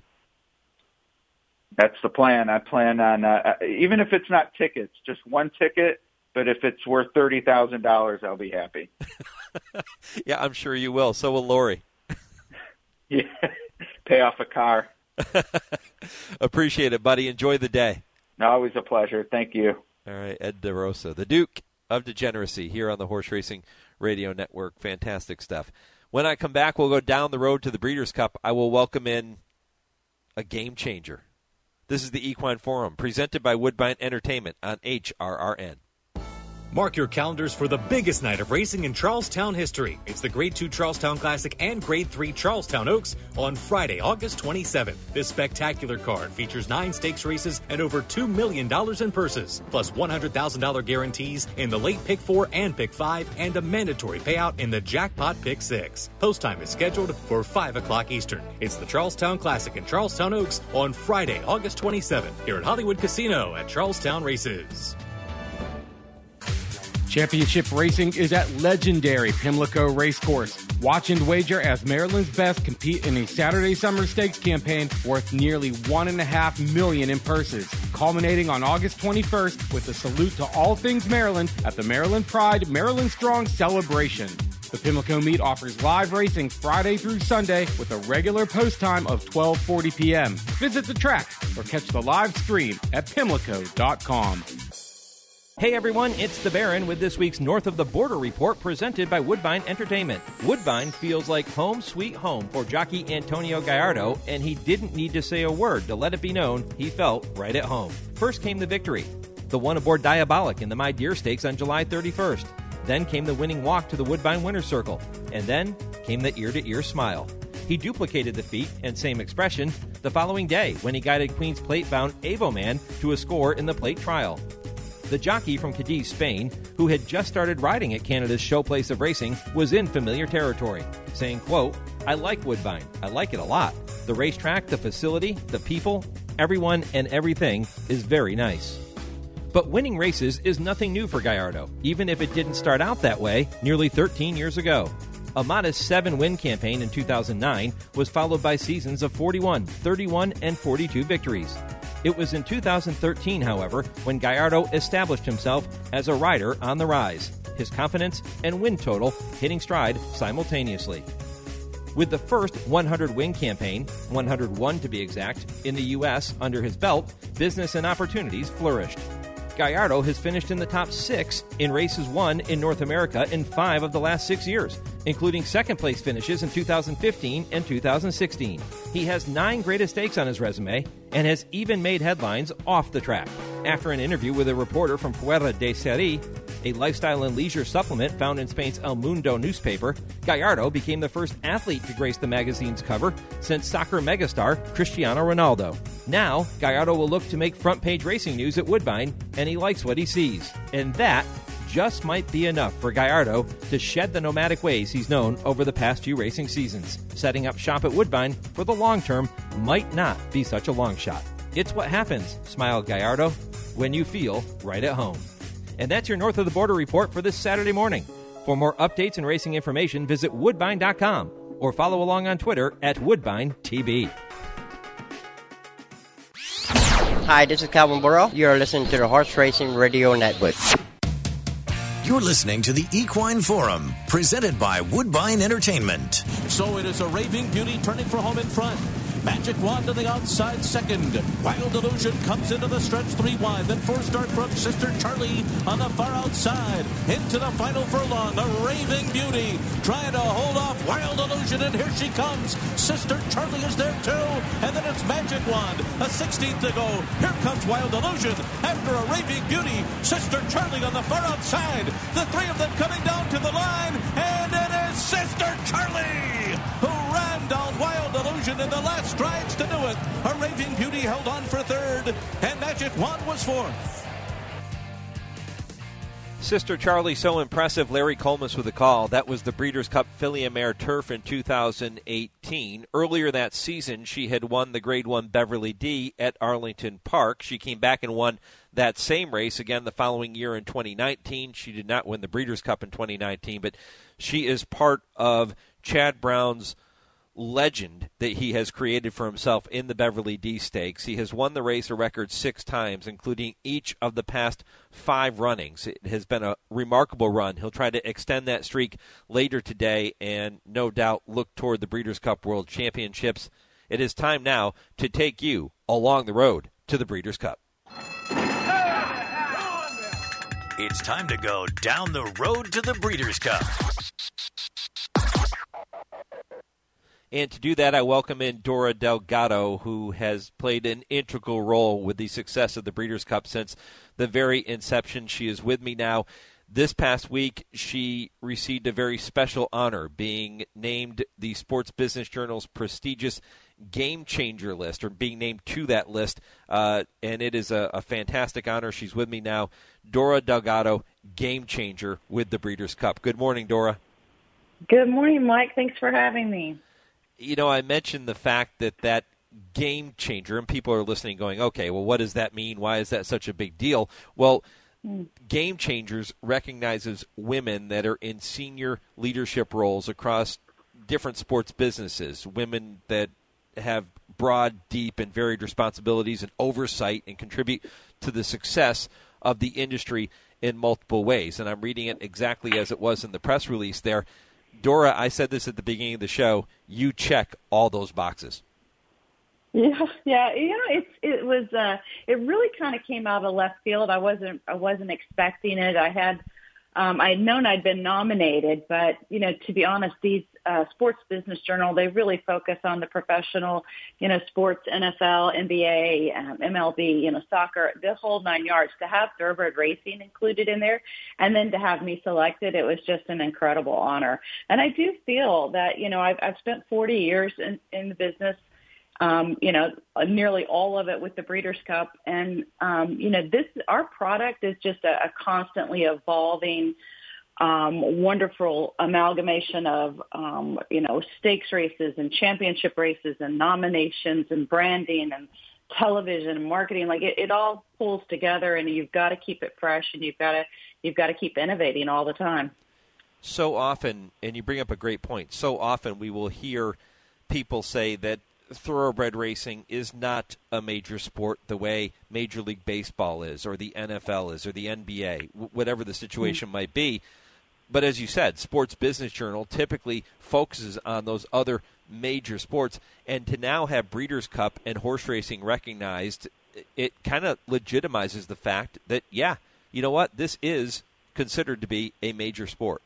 That's the plan. I plan on, uh, even if it's not tickets, just one ticket, but if it's worth thirty thousand dollars, I'll be happy. Yeah, I'm sure you will. So will Lori. Yeah, pay off a car. Appreciate it, buddy. Enjoy the day. Always a pleasure. Thank you. All right, Ed DeRosa, the Duke of Degeneracy here on the Horse Racing Radio Network. Fantastic stuff. When I come back, we'll go down the road to the Breeders' Cup. I will welcome in a game changer. This is the Equine Forum, presented by Woodbine Entertainment on H R R N. Mark your calendars for the biggest night of racing in Charlestown history. It's the Grade two Charlestown Classic and Grade three Charlestown Oaks on Friday, August twenty-seventh. This spectacular card features nine stakes races and over two million dollars in purses, plus one hundred thousand dollars guarantees in the late pick four and pick five, and a mandatory payout in the jackpot pick six. Post time is scheduled for five o'clock Eastern. It's the Charlestown Classic and Charlestown Oaks on Friday, August twenty-seventh, here at Hollywood Casino at Charlestown Races. Championship racing is at legendary Pimlico Racecourse. Watch and wager as Maryland's best compete in a Saturday Summer Stakes campaign worth nearly one and a half million in purses, culminating on August twenty-first with a salute to all things Maryland at the Maryland Pride Maryland Strong celebration. The Pimlico Meet offers live racing Friday through Sunday with a regular post time of twelve forty p.m. Visit the track or catch the live stream at pimlico dot com. Hey everyone, it's the Baron with this week's North of the Border Report presented by Woodbine Entertainment. Woodbine feels like home sweet home for jockey Antonio Gallardo, and he didn't need to say a word to let it be known he felt right at home. First came the victory, the one aboard Diabolic in the My Deer Stakes on July thirty-first. Then came the winning walk to the Woodbine Winner's Circle, and then came the ear-to-ear smile. He duplicated the feat, and same expression, the following day when he guided Queen's Plate-bound Avoman to a score in the Plate Trial. The jockey from Cadiz, Spain, who had just started riding at Canada's showplace of racing, was in familiar territory, saying, quote, "I like Woodbine. I like it a lot. The racetrack, the facility, the people, everyone and everything is very nice." But winning races is nothing new for Gallardo, even if it didn't start out that way nearly thirteen years ago. A modest seven-win campaign in two thousand nine was followed by seasons of forty-one, thirty-one, and forty-two victories. It was in two thousand thirteen, however, when Gallardo established himself as a rider on the rise, his confidence and win total hitting stride simultaneously. With the first one hundred win campaign, one hundred one to be exact, in the U S under his belt, business and opportunities flourished. Gallardo has finished in the top six in races won in North America in five of the last six years, including second-place finishes in two thousand fifteen and two thousand sixteen. He has nine greatest stakes on his resume and has even made headlines off the track. After an interview with a reporter from Fuera de Serie, a lifestyle and leisure supplement found in Spain's El Mundo newspaper, Gallardo became the first athlete to grace the magazine's cover since soccer megastar Cristiano Ronaldo. Now, Gallardo will look to make front-page racing news at Woodbine, and he likes what he sees. And that just might be enough for Gallardo to shed the nomadic ways he's known over the past few racing seasons. Setting up shop at Woodbine for the long term might not be such a long shot. It's what happens, smiled Gallardo, when you feel right at home. And that's your North of the Border report for this Saturday morning. For more updates and racing information, visit woodbine dot com or follow along on Twitter at Woodbine T B. Hi, this is Calvin Burrow. You're listening to the Horse Racing Radio Network. You're listening to the Equine Forum, presented by Woodbine Entertainment. So it is a Raving Beauty turning for home in front. Magic Wand to the outside second. Wild Illusion comes into the stretch three wide. Then four start from Sister Charlie on the far outside. Into the final furlong. A Raving Beauty trying to hold off Wild Illusion, and here she comes. Sister Charlie is there too. And then it's Magic Wand. A sixteenth to go. Here comes Wild Illusion. After a Raving Beauty, Sister Charlie on the far outside. The three of them coming down to the line. And it is Sister Charlie who ran down Wild Illusion in the last strides to do it. A Raving Beauty held on for third, and Magic Wand was fourth. Sister Charlie, so impressive. Larry Colmus with the call. That was the Breeders' Cup Filly Mare Turf in two thousand eighteen. Earlier that season, she had won the Grade one Beverly D at Arlington Park. She came back and won that same race again the following year in twenty nineteen. She did not win the Breeders' Cup in twenty nineteen, but she is part of Chad Brown's legend that he has created for himself in the Beverly D Stakes. He has won the race a record six times, including each of the past five runnings. It has been a remarkable run. He'll try to extend that streak later today and no doubt look toward the Breeders' Cup World Championships. It is time now to take you along the road to the Breeders' Cup. It's time to go down the road to the Breeders' Cup. And to do that, I welcome in Dora Delgado, who has played an integral role with the success of the Breeders' Cup since the very inception. She is with me now. This past week, she received a very special honor, being named the Sports Business Journal's prestigious Game Changer list, or being named to that list, uh, and it is a, a fantastic honor. She's with me now. Dora Delgado, Game Changer with the Breeders' Cup. Good morning, Dora. Good morning, Mike. Thanks for having me. You know, I mentioned the fact that that game changer, and people are listening going, okay, well, what does that mean? Why is that such a big deal? Well, Game Changers recognizes women that are in senior leadership roles across different sports businesses, women that have broad, deep, and varied responsibilities and oversight and contribute to the success of the industry in multiple ways. And I'm reading it exactly as it was in the press release there. Dora, I said this at the beginning of the show, you check all those boxes. Yeah, yeah, you know, it's it was uh, it really kind of came out of left field. I wasn't I wasn't expecting it. I had um, I had known I'd been nominated, but you know, to be honest, these uh, Sports Business Journal, they really focus on the professional, you know, sports, N F L, N B A, um, M L B, you know, soccer, the whole nine yards. To have thoroughbred racing included in there, and then to have me selected, it was just an incredible honor. And I do feel that, you know, I've, I've spent forty years in, in the business. Um, you know, nearly all of it with the Breeders' Cup. And, um, you know, this, our product is just a, a constantly evolving, um, wonderful amalgamation of, um, you know, stakes races and championship races and nominations and branding and television and marketing. Like it, it all pulls together, and you've got to keep it fresh, and you've got to, you've got to keep innovating all the time. So often, and you bring up a great point, so often we will hear people say that thoroughbred racing is not a major sport the way Major League Baseball is, or the N F L is, or the N B A, w- whatever the situation mm-hmm. might be. But as you said, Sports Business Journal typically focuses on those other major sports, and to now have Breeders' Cup and horse racing recognized, it kind of legitimizes the fact that, yeah, you know what, this is considered to be a major sport.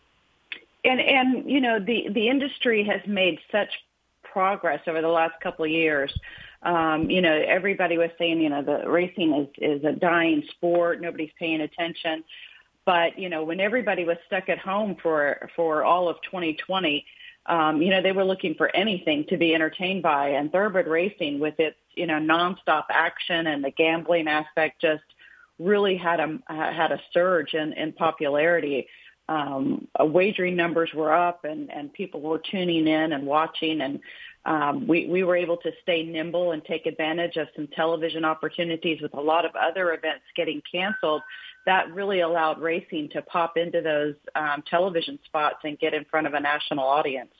And, and you know, the, the industry has made such progress over the last couple of years. Um, you know, everybody was saying, you know, the racing is, is a dying sport. Nobody's paying attention. But, you know, when everybody was stuck at home for, for all of twenty twenty, um, you know, they were looking for anything to be entertained by. And thoroughbred racing, with its, you know, nonstop action and the gambling aspect, just really had a, had a surge in, in popularity. Um, uh, wagering numbers were up, and, and people were tuning in and watching, and um, we, we were able to stay nimble and take advantage of some television opportunities with a lot of other events getting canceled. That really allowed racing to pop into those um, television spots and get in front of a national audience.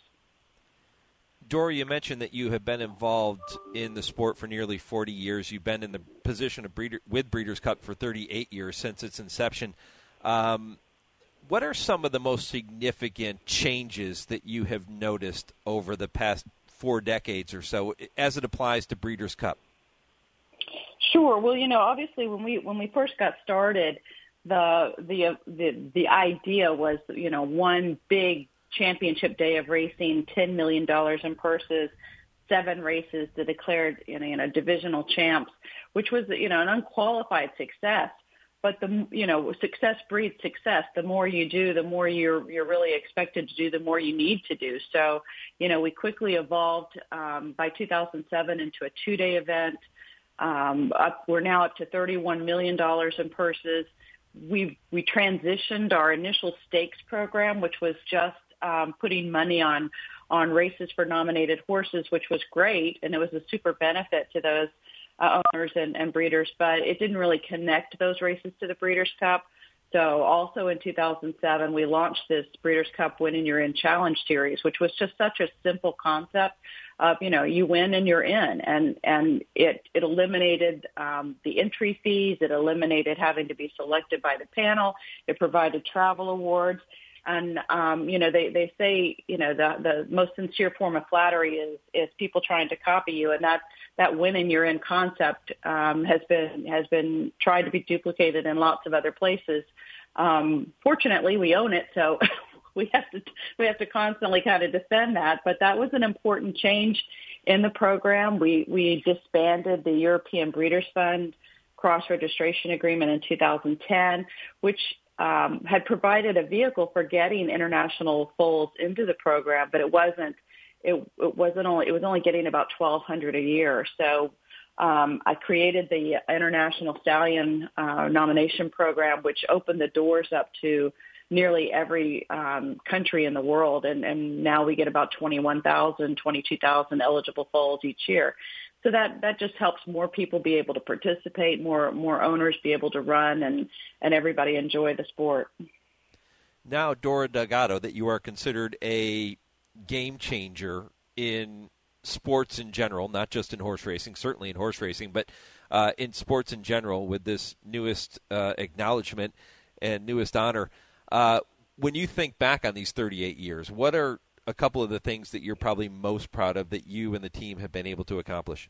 Dora, you mentioned that you have been involved in the sport for nearly forty years. You've been in the position of breeder, with Breeders' Cup for thirty-eight years since its inception. Um, What are some of the most significant changes that you have noticed over the past four decades or so as it applies to Breeders' Cup? Sure. Well, you know, obviously when we when we first got started, the the the the idea was, you know, one big championship day of racing, ten million dollars in purses, seven races, the declared, you know, you know, divisional champs, which was, you know, an unqualified success. But the, you know, success breeds success. The more you do, the more you're you're really expected to do, the more you need to do. So, you know, we quickly evolved um, by two thousand seven into a two-day event. Um, up, we're now up to thirty-one million dollars in purses. We we transitioned our initial stakes program, which was just um, putting money on on races for nominated horses, which was great, and it was a super benefit to those Uh, owners and, and breeders, but it didn't really connect those races to the Breeders' Cup. So also in two thousand seven, we launched this Breeders' Cup Win and You're In Challenge Series, which was just such a simple concept of, you know, you win and you're in. And, and it, it eliminated um, the entry fees. It eliminated having to be selected by the panel. It provided travel awards. And, um, you know, they, they say, you know, the, the most sincere form of flattery is, is people trying to copy you. And that, that win and you're in concept um, has been has been tried to be duplicated in lots of other places. Um, fortunately, we own it, so we have to we have to constantly kind of defend that. But that was an important change in the program. We, we disbanded the European Breeders' Fund cross-registration agreement in two thousand ten, which Um, had provided a vehicle for getting international foals into the program, but it wasn't. It, it wasn't only. It was only getting about twelve hundred a year. So um, I created the International Stallion uh, nomination program, which opened the doors up to nearly every um, country in the world, and, and now we get about twenty-one thousand, twenty-two thousand eligible foals each year. So that, that just helps more people be able to participate, more more owners be able to run, and, and everybody enjoy the sport. Now, Dora Delgado, that you are considered a game changer in sports in general, not just in horse racing, certainly in horse racing, but uh, in sports in general with this newest uh, acknowledgement and newest honor. Uh, when you think back on these thirty-eight years, what are a couple of the things that you're probably most proud of that you and the team have been able to accomplish?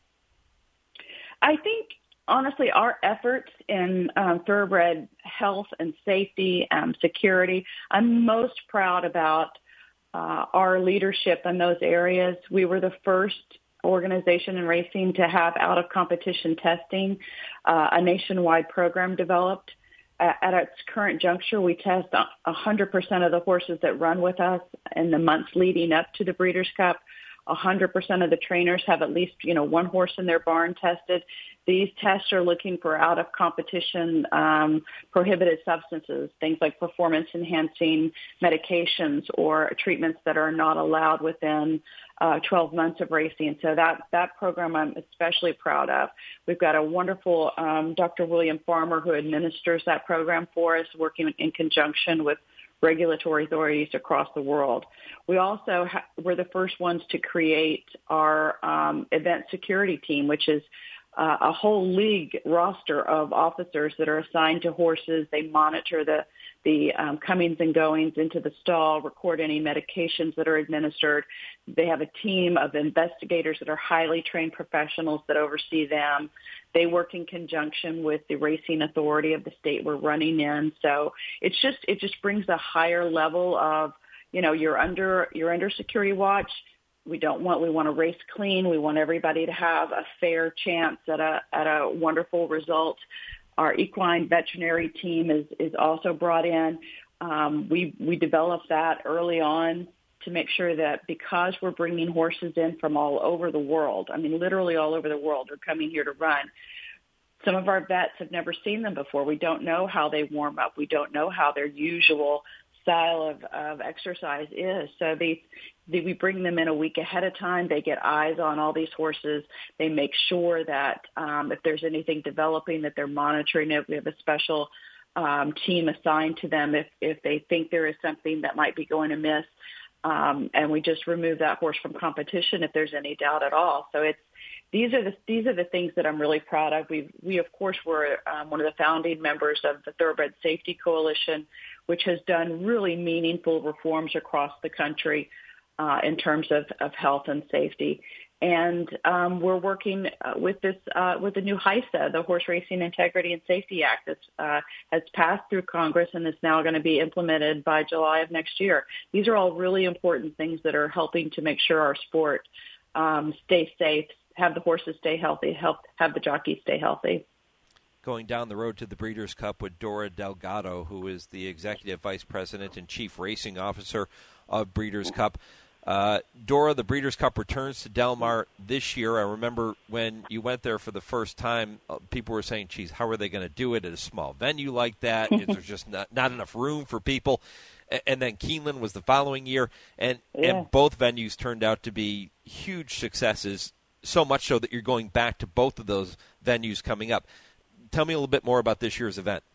I think, honestly, our efforts in um, thoroughbred health and safety, um, security, I'm most proud about uh, our leadership in those areas. We were the first organization in racing to have out-of-competition testing, uh, a nationwide program developed. At its current juncture, we test one hundred percent of the horses that run with us in the months leading up to the Breeders' Cup. one hundred percent of the trainers have at least, you know, one horse in their barn tested. These tests are looking for out-of-competition um, prohibited substances, things like performance-enhancing medications or treatments that are not allowed within uh, twelve months of racing. So that, that program I'm especially proud of. We've got a wonderful um, Doctor William Farmer who administers that program for us, working in conjunction with regulatory authorities across the world. We also ha- were the first ones to create our um, event security team, which is uh, a whole league roster of officers that are assigned to horses. They monitor the the um, comings and goings into the stall, record any medications that are administered. They have a team of investigators that are highly trained professionals that oversee them. They work in conjunction with the racing authority of the state we're running in. So it's just it just brings a higher level of, you know, you're under you're under security watch. We don't want we want to race clean. We want everybody to have a fair chance at a at a wonderful result. Our equine veterinary team is is also brought in. Um, we we developed that early on to make sure that because we're bringing horses in from all over the world, I mean, literally all over the world are coming here to run. Some of our vets have never seen them before. We don't know how they warm up. We don't know how their usual style of, of exercise is. So they, they, we bring them in a week ahead of time. They get eyes on all these horses. They make sure that um, if there's anything developing, that they're monitoring it. We have a special um, team assigned to them if, if they think there is something that might be going amiss. Um, and we just remove that horse from competition if there's any doubt at all. So it's these are the these are the things that I'm really proud of. We we of course were um, one of the founding members of the Thoroughbred Safety Coalition, which has done really meaningful reforms across the country uh, in terms of, of health and safety. And um, we're working uh, with this uh, with the new HISA, the Horse Racing Integrity and Safety Act, that uh, has passed through Congress and is now going to be implemented by July of next year. These are all really important things that are helping to make sure our sport um, stays safe, have the horses stay healthy, help have the jockeys stay healthy. Going down the road to the Breeders' Cup with Dora Delgado, who is the Executive Vice President and Chief Racing Officer of Breeders' Cup. Uh, Dora, the Breeders' Cup returns to Del Mar this year. I remember when you went there for the first time, uh, people were saying, geez, how are they going to do it at a small venue like that? There's just not, not enough room for people. And, and then Keeneland was the following year, and, yeah. and both venues turned out to be huge successes, so much so that you're going back to both of those venues coming up. Tell me a little bit more about this year's event.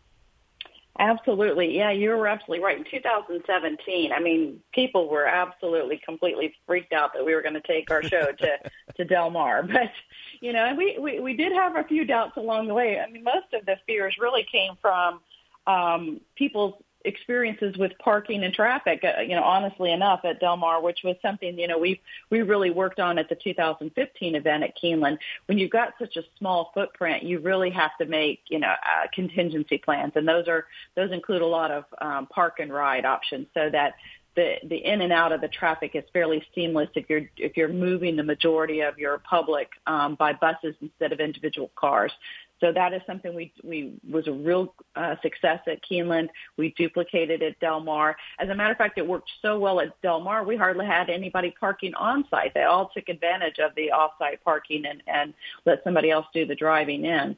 Absolutely. Yeah, you were absolutely right. In two thousand seventeen, I mean, people were absolutely completely freaked out that we were going to take our show to, to Del Mar. But, you know, and we, we, we did have a few doubts along the way. I mean, most of the fears really came from um, people's experiences with parking and traffic, uh, you know, honestly enough at Del Mar, which was something, you know, we we really worked on at the two thousand fifteen event at Keeneland. When you've got such a small footprint, you really have to make, you know, uh, contingency plans. And those are, those include a lot of um, park and ride options so that the, the in and out of the traffic is fairly seamless if you're, if you're moving the majority of your public um, by buses instead of individual cars. So that is something we we was a real uh, success at Keeneland. We duplicated at Del Mar. As a matter of fact, it worked so well at Del Mar, we hardly had anybody parking on site. They all took advantage of the off-site parking and, and let somebody else do the driving in.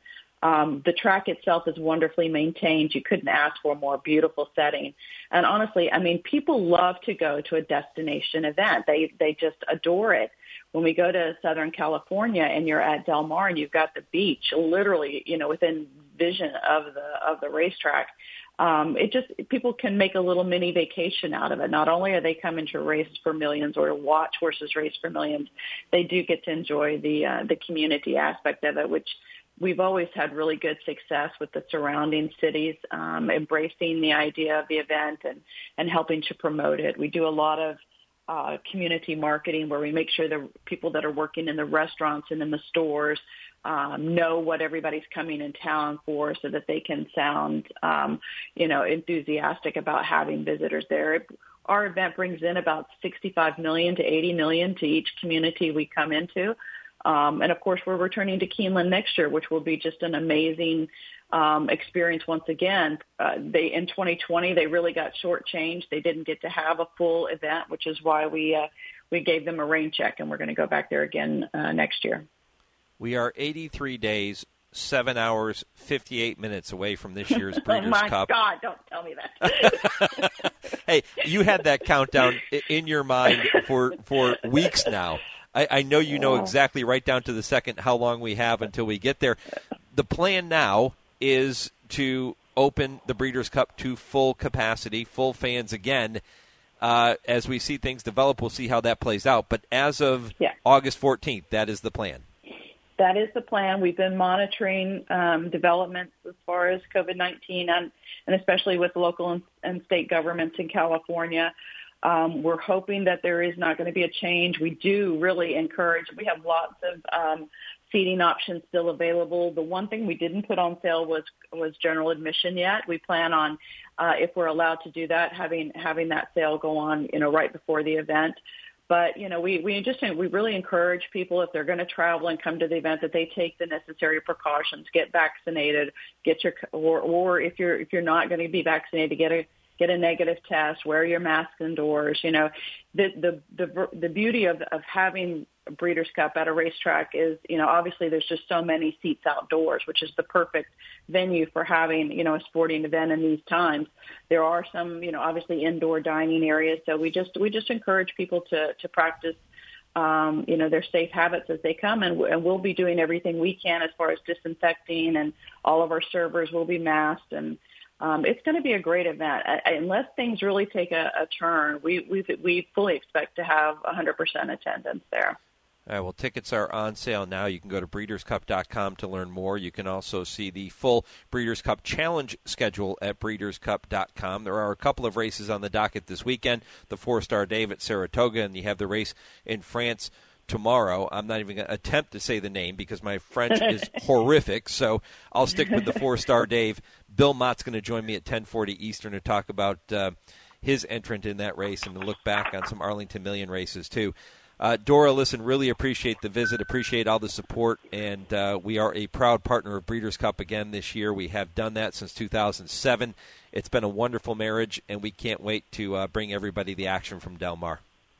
Um, the track itself is wonderfully maintained. You couldn't ask for a more beautiful setting. And honestly, I mean, people love to go to a destination event. They they just adore it. When we go to Southern California and you're at Del Mar and you've got the beach literally, you know, within vision of the of the racetrack, um, it just people can make a little mini vacation out of it. Not only are they coming to race for millions or to watch horses race for millions, they do get to enjoy the uh, the community aspect of it, which we've always had really good success with the surrounding cities, um, embracing the idea of the event and, and helping to promote it. We do a lot of uh, community marketing where we make sure the people that are working in the restaurants and in the stores um, know what everybody's coming in town for so that they can sound, um, you know, enthusiastic about having visitors there. Our event brings in about sixty-five million to eighty million to each community we come into. Um, and, of course, we're returning to Keeneland next year, which will be just an amazing um, experience once again. Uh, they in twenty twenty, they really got shortchanged. They didn't get to have a full event, which is why we uh, we gave them a rain check, and we're going to go back there again uh, next year. We are eighty-three days, seven hours, fifty-eight minutes away from this year's Breeders' Oh, my Cup. God, don't tell me that. Hey, you had that countdown in your mind for, for weeks now. I, I know you know exactly right down to the second how long we have until we get there. The plan now is to open the Breeders' Cup to full capacity, full fans again. Uh, as we see things develop, we'll see how that plays out. But as of yeah. August fourteenth, that is the plan. That is the plan. We've been monitoring um, developments as far as COVID nineteen and, and especially with local and, and state governments in California. Um, we're hoping that there is not going to be a change. We do really encourage, we have lots of um, seating options still available. The one thing we didn't put on sale was, was general admission yet. We plan on, uh, if we're allowed to do that, having having that sale go on, you know, right before the event. But, you know, we, we just we really encourage people, if they're going to travel and come to the event, that they take the necessary precautions, get vaccinated, get your or, or if you're if you're not going to be vaccinated, get a get a negative test, wear your mask indoors. You know, the the the, the beauty of, of having a Breeders' Cup at a racetrack is, you know, obviously there's just so many seats outdoors, which is the perfect venue for having, you know, a sporting event in these times. There are some, you know, obviously indoor dining areas. So we just we just encourage people to to practice, um, you know, their safe habits as they come. And, and we'll be doing everything we can as far as disinfecting, and all of our servers will be masked. And Um, it's going to be a great event. I, unless things really take a, a turn, we, we we fully expect to have one hundred percent attendance there. All right, well, tickets are on sale now. You can go to breeders cup dot com to learn more. You can also see the full Breeders' Cup Challenge schedule at breeders cup dot com. There are a couple of races on the docket this weekend, the four-star Dave at Saratoga, and you have the race in France tomorrow. I'm not even going to attempt to say the name because my French is horrific, so I'll stick with the four-star Dave. Bill Mott's going to join me at ten forty Eastern to talk about uh, his entrant in that race and to look back on some Arlington Million races, too. Uh, Dora, listen, really appreciate the visit, appreciate all the support, and uh, we are a proud partner of Breeders' Cup again this year. We have done that since two thousand seven. It's been a wonderful marriage, and we can't wait to uh, bring everybody the action from Del Mar.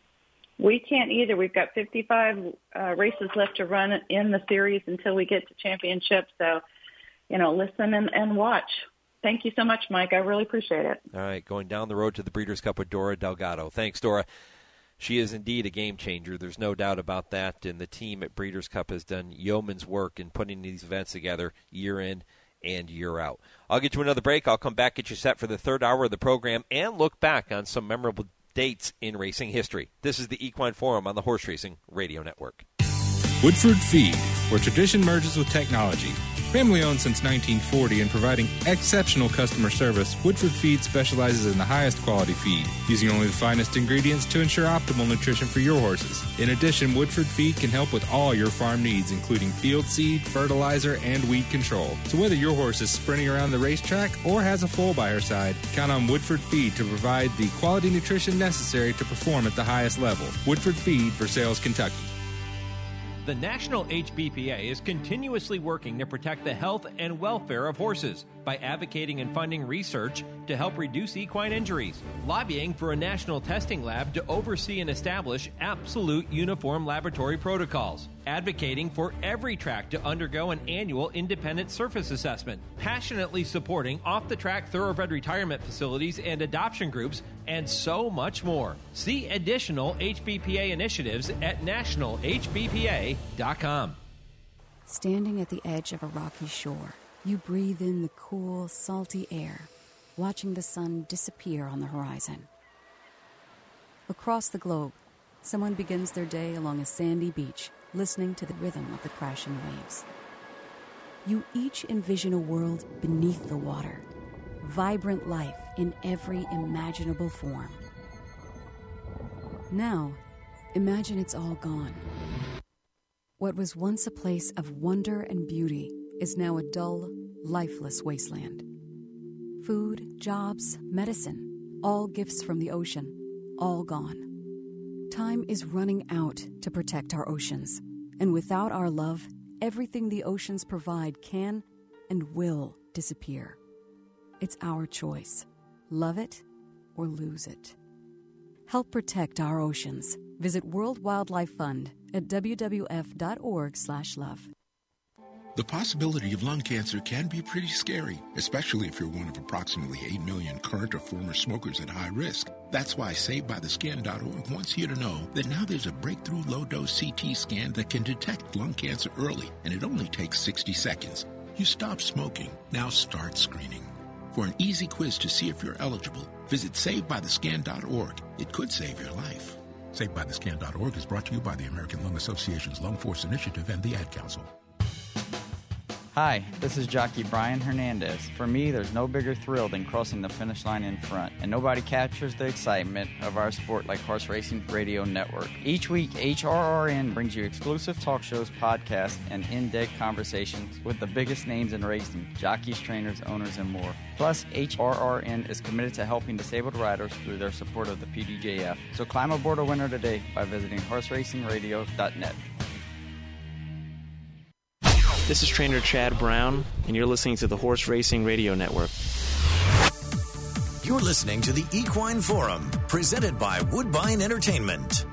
We can't either. We've got fifty-five uh, races left to run in the series until we get to championship. So, you know, listen and, and watch. Thank you so much, Mike. I really appreciate it. All right, going down the road to the Breeders' Cup with Dora Delgado. Thanks, Dora. She is indeed a game changer. There's no doubt about that. And the team at Breeders' Cup has done yeoman's work in putting these events together year in and year out. I'll get you another break. I'll come back, get you set for the third hour of the program, and look back on some memorable dates in racing history. This is the Equine Forum on the Horse Racing Radio Network. Woodford Feed, where tradition merges with technology. Family owned since nineteen forty and providing exceptional customer service, Woodford Feed specializes in the highest quality feed, using only the finest ingredients to ensure optimal nutrition for your horses. In addition, Woodford Feed can help with all your farm needs, including field seed, fertilizer, and weed control. So whether your horse is sprinting around the racetrack or has a foal by her side, count on Woodford Feed to provide the quality nutrition necessary to perform at the highest level. Woodford Feed for Sales, Kentucky. The National H B P A is continuously working to protect the health and welfare of horses. by advocating and funding research to help reduce equine injuries, lobbying for a national testing lab to oversee and establish absolute uniform laboratory protocols, advocating for every track to undergo an annual independent surface assessment, passionately supporting off-the-track thoroughbred retirement facilities and adoption groups, and so much more. See additional H B P A initiatives at national h b p a dot com. Standing at the edge of a rocky shore, you breathe in the cool, salty air, watching the sun disappear on the horizon. Across the globe, someone begins their day along a sandy beach, listening to the rhythm of the crashing waves. You each envision a world beneath the water, vibrant life in every imaginable form. Now, imagine it's all gone. What was once a place of wonder and beauty is now a dull, lifeless wasteland. Food, jobs, medicine, all gifts from the ocean, all gone. Time is running out to protect our oceans, and without our love, everything the oceans provide can and will disappear. It's our choice. Love it or lose it. Help protect our oceans. Visit World Wildlife Fund at w w f dot org slash love. The possibility of lung cancer can be pretty scary, especially if you're one of approximately eight million current or former smokers at high risk. That's why Saved By The Scan dot org wants you to know that now there's a breakthrough low-dose C T scan that can detect lung cancer early, and it only takes sixty seconds. You stop smoking, now start screening. For an easy quiz to see if you're eligible, visit Saved By The Scan dot org. It could save your life. Saved By The Scan dot org is brought to you by the American Lung Association's Lung Force Initiative and the Ad Council. Hi, this is jockey Brian Hernandez. For me, there's no bigger thrill than crossing the finish line in front, and nobody captures the excitement of our sport like Horse Racing Radio Network. Each week, H R R N brings you exclusive talk shows, podcasts, and in-depth conversations with the biggest names in racing, jockeys, trainers, owners, and more. Plus, H R R N is committed to helping disabled riders through their support of the P D J F. So climb aboard a winner today by visiting horse racing radio dot net. This is trainer Chad Brown, and you're listening to the Horse Racing Radio Network. You're listening to the Equine Forum, presented by Woodbine Entertainment.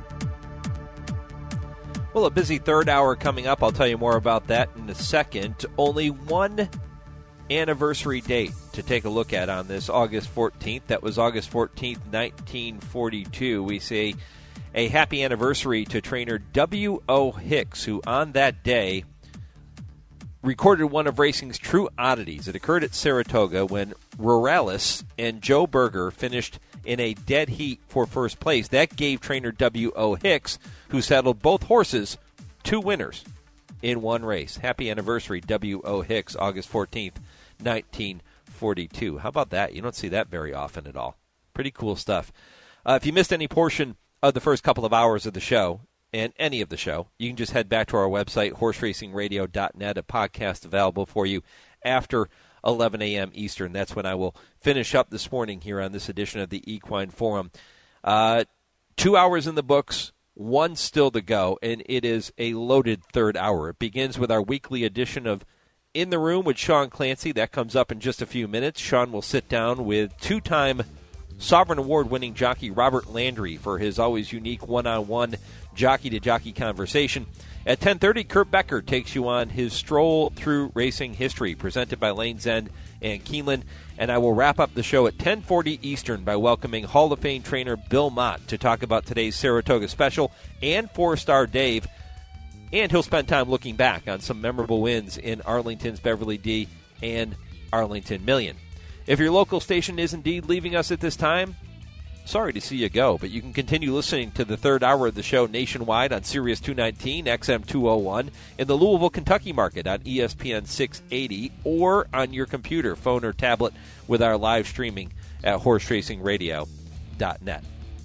Well, a busy third hour coming up. I'll tell you more about that in a second. Only one anniversary date to take a look at on this August fourteenth. That was August fourteenth, nineteen forty-two. We say a happy anniversary to trainer W O. Hicks, who on that day recorded one of racing's true oddities. It occurred at Saratoga when Ruralis and Joe Berger finished in a dead heat for first place. That gave trainer W O. Hicks, who saddled both horses, two winners in one race. Happy anniversary, W O. Hicks, August fourteenth, nineteen forty-two. How about that? You don't see that very often at all. Pretty cool stuff. Uh, if you missed any portion of the first couple of hours of the show, and any of the show, you can just head back to our website, horse racing radio dot net, a podcast available for you after eleven a.m. Eastern. That's when I will finish up this morning here on this edition of the Equine Forum. Uh, two hours in the books, one still to go, and it is a loaded third hour. It begins with our weekly edition of In the Room with Sean Clancy. That comes up in just a few minutes. Sean will sit down with two-time Sovereign Award-winning jockey Robert Landry for his always unique one-on-one jockey-to-jockey conversation. At ten thirty, Kurt Becker takes you on his stroll through racing history, presented by Lane's End and Keeneland. And I will wrap up the show at ten forty Eastern by welcoming Hall of Fame trainer Bill Mott to talk about today's Saratoga Special and four-star Dave. And he'll spend time looking back on some memorable wins in Arlington's Beverly D and Arlington Million. If your local station is indeed leaving us at this time, sorry to see you go, but you can continue listening to the third hour of the show nationwide on Sirius two nineteen, X M two oh one, in the Louisville, Kentucky market on E S P N six eighty, or on your computer, phone, or tablet with our live streaming at horse racing radio dot net.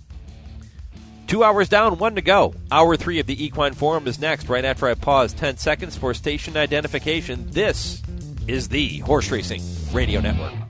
Two hours down, one to go. Hour three of the Equine Forum is next, right after I pause ten seconds for station identification. This is the Horse Racing Radio Network.